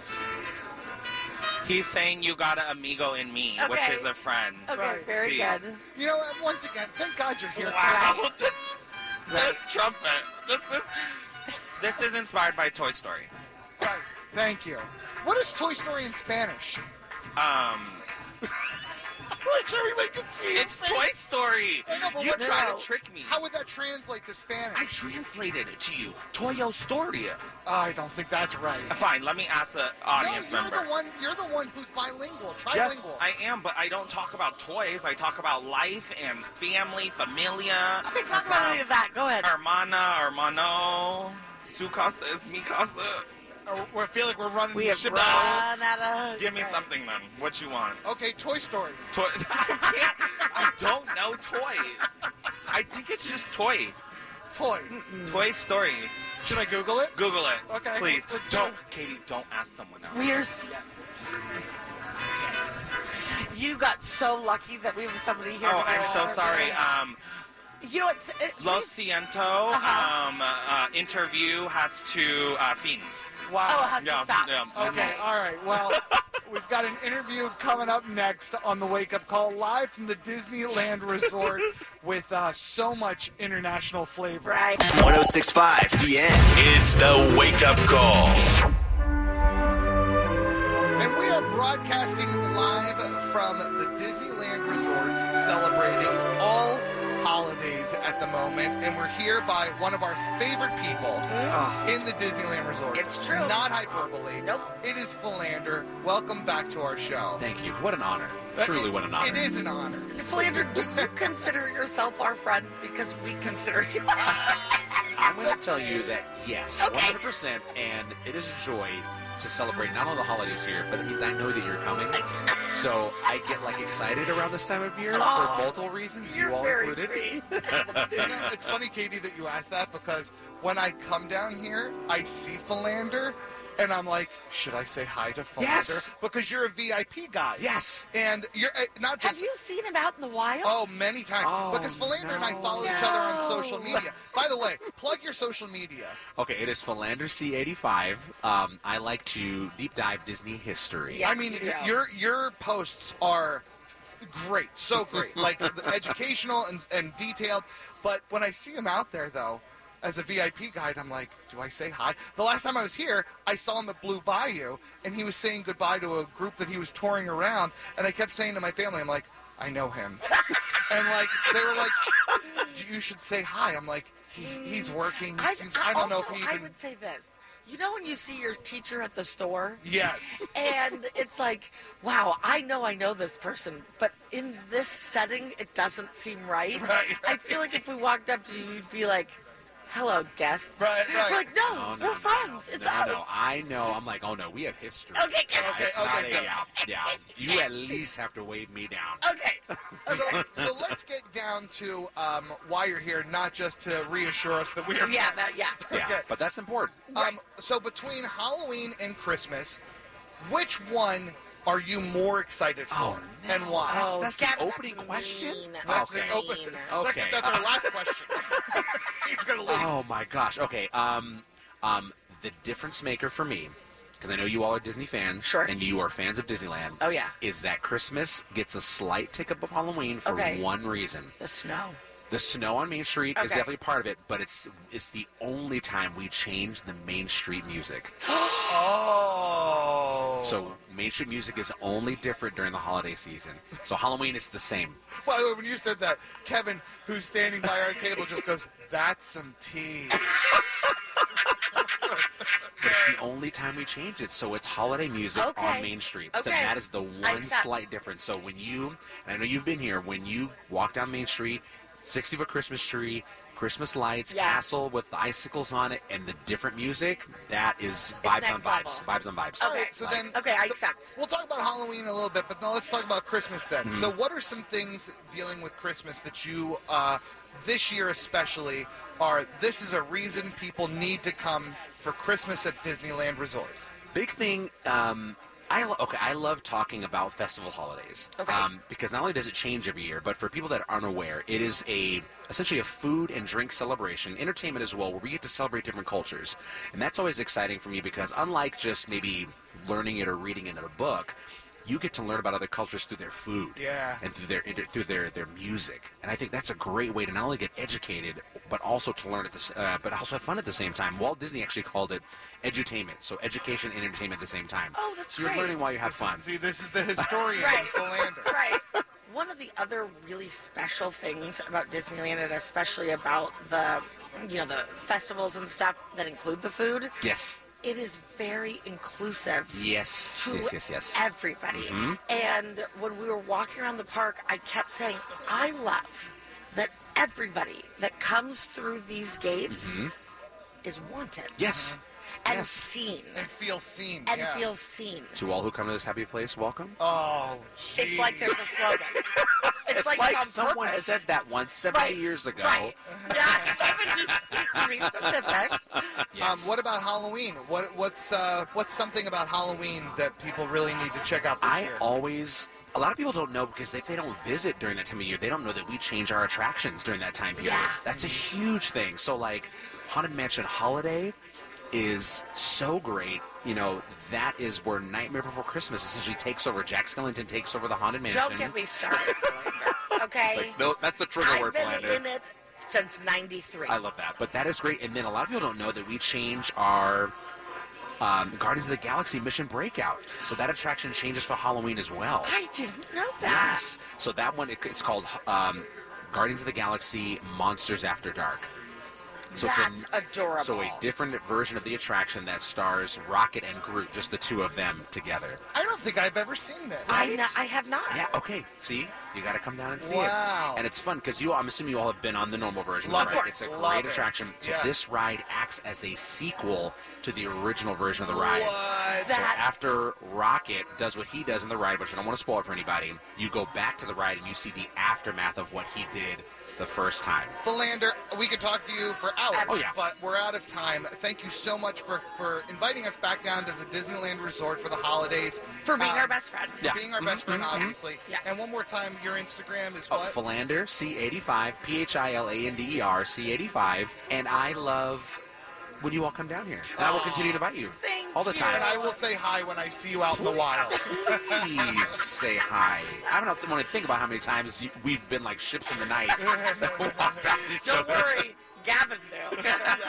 S5: He's saying you got an amigo in me, which
S3: Okay.
S5: is a friend.
S3: Okay.
S9: Right.
S3: Very
S5: See.
S3: good.
S9: You know, what? Once again, thank God you're here.
S5: Wow. This trumpet. This is this is inspired by Toy Story.
S9: Right. Thank you. What is Toy Story in Spanish?
S5: Um
S9: Which everybody can see.
S5: It's Toy Story.
S9: I know, but
S5: You
S9: what-
S5: try
S9: no.
S5: to trick me.
S9: How would that translate to Spanish?
S5: I translated it to you. Toyo Storia.
S9: I don't think that's right.
S5: Fine, let me ask the audience
S9: no, you're
S5: member.
S9: the one. You're the one who's bilingual,
S5: Yes,
S9: trilingual.
S5: I am, but I don't talk about toys. I talk about life and family, familia.
S15: Okay, talk about any of that. Go ahead.
S5: Hermana, hermano. Su casa es mi casa.
S9: Uh, we feel like we're running
S15: We
S9: the
S15: have
S9: ship.
S15: run out of.
S5: Give me something then. What you want?
S9: Okay, Toy Story.
S5: Toy. I can't. I don't know toys. I think it's just toy.
S9: Toy.
S5: Toy Story.
S9: Should I Google it?
S5: Google it.
S9: Okay.
S5: Please.
S9: Let's
S5: don't,
S9: do
S5: Katie. Don't ask someone else.
S15: We're. s- You got so lucky that we have somebody here.
S5: Oh,
S15: to
S5: I'm
S15: go
S5: so
S15: over
S5: sorry.
S15: it.
S5: Um,
S15: You know what? It,
S5: Lo siento.
S15: Uh-huh.
S5: Um, uh, interview has to uh, fin.
S9: Wow.
S15: Oh, it has
S5: Yeah,
S15: to stop.
S5: yeah.
S9: Okay, all right. Well, we've got an interview coming up next on the Wake Up Call, live from the Disneyland Resort with uh, so much international flavor.
S15: Right.
S7: one oh six point five The End.
S6: It's the Wake Up Call.
S9: And we are broadcasting live from the Disneyland Resorts, celebrating all holidays at the moment. And we're here by one of our favorite people in the Disneyland Resorts.
S15: It's true.
S9: Not hyperbole.
S15: Nope.
S9: It is Philander. Welcome back to our show.
S18: Thank you. What an honor.
S9: Uh,
S18: Truly,
S9: it-
S18: what an honor.
S9: It is an honor.
S15: Philander, do you consider yourself our friend? Because we consider you.
S18: I'm going to tell you that yes,
S15: Okay.
S18: one hundred percent, and it is a joy to celebrate not only the holidays here, but it means I know that you're coming. So I get like excited around this time of year
S15: Aw,
S18: for multiple reasons,
S15: you're
S18: you all
S15: very
S18: included.
S15: sweet.
S9: You know, it's funny, Katie, that you asked that because when I come down here, I see Philander, and I'm like, should I say hi to Philander?
S18: Yes.
S9: Because you're a V I P guy.
S18: Yes.
S9: And you're uh, not just...
S15: Have you seen him out in the wild?
S9: Oh, many times.
S18: Oh,
S9: because Philander and I
S18: no.
S9: follow each other on
S15: No.
S9: social media. By the way, plug your social media.
S18: Okay, it is Philander C eighty-five. Um, I like to deep dive Disney history.
S15: Yes,
S9: I mean,
S15: you do.
S9: your your posts are great, so great, like educational and, and detailed. But when I see him out there, though, as a V I P guide, I'm like, do I say hi? The last time I was here, I saw him at Blue Bayou, and he was saying goodbye to a group that he was touring around, and I kept saying to my family, I'm like, I know him. And, like, they were like, you should say hi. I'm like, he, he's working. He
S15: I,
S9: seems,
S15: I,
S9: I don't know
S15: also,
S9: if he
S15: I
S9: even...
S15: would say this. You know when you see your teacher at the store?
S9: Yes.
S15: And it's like, wow, I know I know this person, but in this setting, it doesn't seem right.
S9: Right, right.
S15: I feel like if we walked up to you, you'd be like, hello, guests.
S9: Right, right.
S15: We're like, no,
S18: No, no,
S15: we're
S18: no,
S15: friends.
S18: No,
S15: It's
S18: no,
S15: us.
S18: no. I know. I'm like, oh no, we have history.
S15: Okay,
S9: Okay,
S18: It's
S9: okay,
S18: not a,
S9: good.
S18: yeah, yeah. You at least have to wave me down.
S15: okay.
S9: So, so let's get down to um, why you're here, not just to reassure us that we are
S15: Yeah,
S9: friends.
S15: that, yeah.
S18: Yeah,
S9: Okay.
S18: but that's important.
S9: Um, so between Halloween and Christmas, which one are you more excited for,
S18: Oh, no.
S9: and why?
S18: That's,
S15: Oh,
S18: that's
S15: Gavin,
S18: the opening
S15: that's
S18: question?
S15: mean.
S9: That's
S18: Okay.
S9: the open.
S18: Okay.
S9: That- that's our last question. He's gonna leave.
S18: Oh my gosh. Okay. Um, um, the difference maker for me, because I know you all are Disney fans,
S15: Sure.
S18: and you are fans of Disneyland.
S15: Oh, yeah.
S18: Is that Christmas gets a slight tick up of Halloween for
S15: Okay.
S18: one reason.
S15: The snow.
S18: The snow on Main Street is
S15: Okay.
S18: definitely part of it, but it's it's the only time we change the Main Street music.
S9: Oh.
S18: So Main Street music is only different during the holiday season. So Halloween is the same.
S9: By the way, when you said that, Kevin, who's standing by our table, just goes, "That's some tea."
S18: But it's the only time we change it, so it's holiday music
S15: Okay.
S18: on Main Street. So
S15: Okay.
S18: that is the
S15: I
S18: one
S15: accept.
S18: slight difference. So when you, and I know you've been here, when you walk down Main Street, sixty-foot Christmas tree, Christmas lights,
S15: Yeah.
S18: castle with the icicles on it, and the different music, that is vibes on
S15: next
S18: vibes.
S15: level.
S18: Vibes on vibes.
S9: All right, so
S18: Like,
S9: then,
S15: Okay, I
S9: so
S15: accept.
S9: We'll talk about Halloween a little bit, but now let's talk about Christmas then.
S18: Mm-hmm.
S9: So, what are some things dealing with Christmas that you, uh, this year especially, are this is a reason people need to come for Christmas at Disneyland Resort?
S18: Big thing. Um, I lo- okay. I love talking about festival holidays.
S15: Okay.
S18: Um, because not only does it change every year, but for people that aren't aware, it is a essentially a food and drink celebration, entertainment as well, where we get to celebrate different cultures, and that's always exciting for me because unlike just maybe learning it or reading it in a book, you get to learn about other cultures through their food.
S9: Yeah.
S18: And through their through their, their music, and I think that's a great way to not only get educated, but also to learn at this, uh, but also have fun at the same time. Walt Disney actually called it edutainment, so education and entertainment at the same time.
S15: Oh, that's
S18: So you're
S15: great.
S18: learning while you have
S9: This is-
S18: fun.
S9: see, this is the historian
S15: Right.
S9: Philander.
S15: Right. one of the other really special things about Disneyland, and especially about the, you know, the festivals and stuff that include the food.
S18: Yes.
S15: It is very inclusive.
S18: Yes.
S15: To
S18: Yes. Yes. Yes.
S15: everybody.
S18: Mhm.
S15: And when we were walking around the park, I kept saying, I love that everybody that comes through these gates
S18: Mhm.
S15: is wanted.
S18: Yes.
S15: And
S18: Yes.
S15: seen.
S9: And feels seen.
S15: And
S9: yeah.
S15: feels seen.
S18: To all who come to this happy place, welcome.
S9: Oh,
S15: It's like there's a slogan. It's,
S18: It's
S15: like,
S18: like
S15: it's on
S18: someone
S15: purpose.
S18: said that once seventy
S15: Right,
S18: years ago.
S15: Right. Yeah, seventy to be specific.
S9: Um, what about Halloween? What what's uh, what's something about Halloween that people really need to check out this
S18: I
S9: year?
S18: always, a lot of people don't know because if they don't visit during that time of year, they don't know that we change our attractions during that time period.
S15: Yeah.
S18: That's a huge thing. So, like, Haunted Mansion Holiday is so great. You know, that is where Nightmare Before Christmas essentially takes over. Jack Skellington takes over the Haunted Mansion.
S15: Don't get me started, Philander, okay?
S18: It's like, no, that's the trigger
S15: I've
S18: word,
S15: been
S18: Philander.
S15: in it since ninety-three.
S18: I love that. But that is great. And then a lot of people don't know that we change our um, Guardians of the Galaxy Mission Breakout. So that attraction changes for Halloween as well.
S15: I didn't know that.
S18: Yes. So that one, it, it's called um, Guardians of the Galaxy Monsters After Dark. So
S15: That's
S18: it's a,
S15: adorable.
S18: So a different version of the attraction that stars Rocket and Groot, just the two of them together.
S9: I don't think I've ever seen this.
S15: I, no, I have not.
S18: Yeah, okay. See? You got to come down and see
S9: Wow.
S18: it. And it's fun because you, I'm assuming you all have been on the normal version.
S9: Love
S18: right?
S9: it.
S18: It's a
S9: Love
S18: great
S9: it.
S18: attraction. So
S9: Yeah.
S18: this ride acts as a sequel to the original version of the ride.
S9: What?
S18: So after Rocket does what he does in the ride, which I don't want to spoil it for anybody, you go back to the ride and you see the aftermath of what he did the first time.
S9: Philander, we could talk to you for hours,
S18: Oh, yeah.
S9: but we're out of time. Thank you so much for, for inviting us back down to the Disneyland Resort for the holidays.
S15: For being
S9: Um,
S15: our best friend.
S9: For
S18: Yeah.
S9: being our
S18: Mhm,
S9: best friend,
S18: mhm, mhm.
S9: obviously.
S15: Yeah.
S9: And one more time, your Instagram is
S18: Oh,
S9: what?
S18: Philander, C eighty-five, P H I L A N D E R, C eighty-five. And I love when you all come down here. And I will continue to invite you
S15: Thank
S18: all the
S15: you.
S18: time.
S9: And I will say hi when I see you out in the wild.
S18: Please say hi. I don't want to think about how many times you, we've been like ships in the night. Walk past each
S15: Don't
S18: other.
S15: worry. Gavin knew.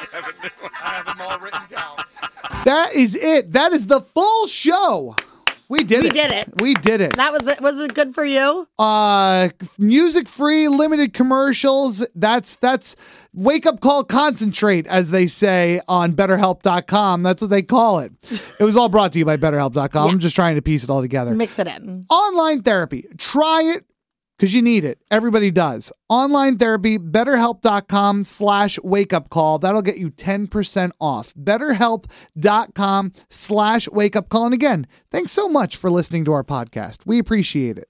S9: I have them all written down.
S2: That is it. That is the full show. We did
S3: We
S2: it.
S3: did it.
S2: We did it.
S3: That was it. Was it good for you?
S2: Uh, music free, limited commercials. That's that's wake up call concentrate, as they say on better help dot com. That's what they call it. It was all brought to you by better help dot com.
S3: Yeah.
S2: I'm just trying to piece it all together.
S3: Mix it in.
S2: Online therapy. Try it because you need it. Everybody does. Online therapy, betterhelp.com slash wake up call. That'll get you ten percent off. Betterhelp.com slash wake up call. And again, thanks so much for listening to our podcast. We appreciate it.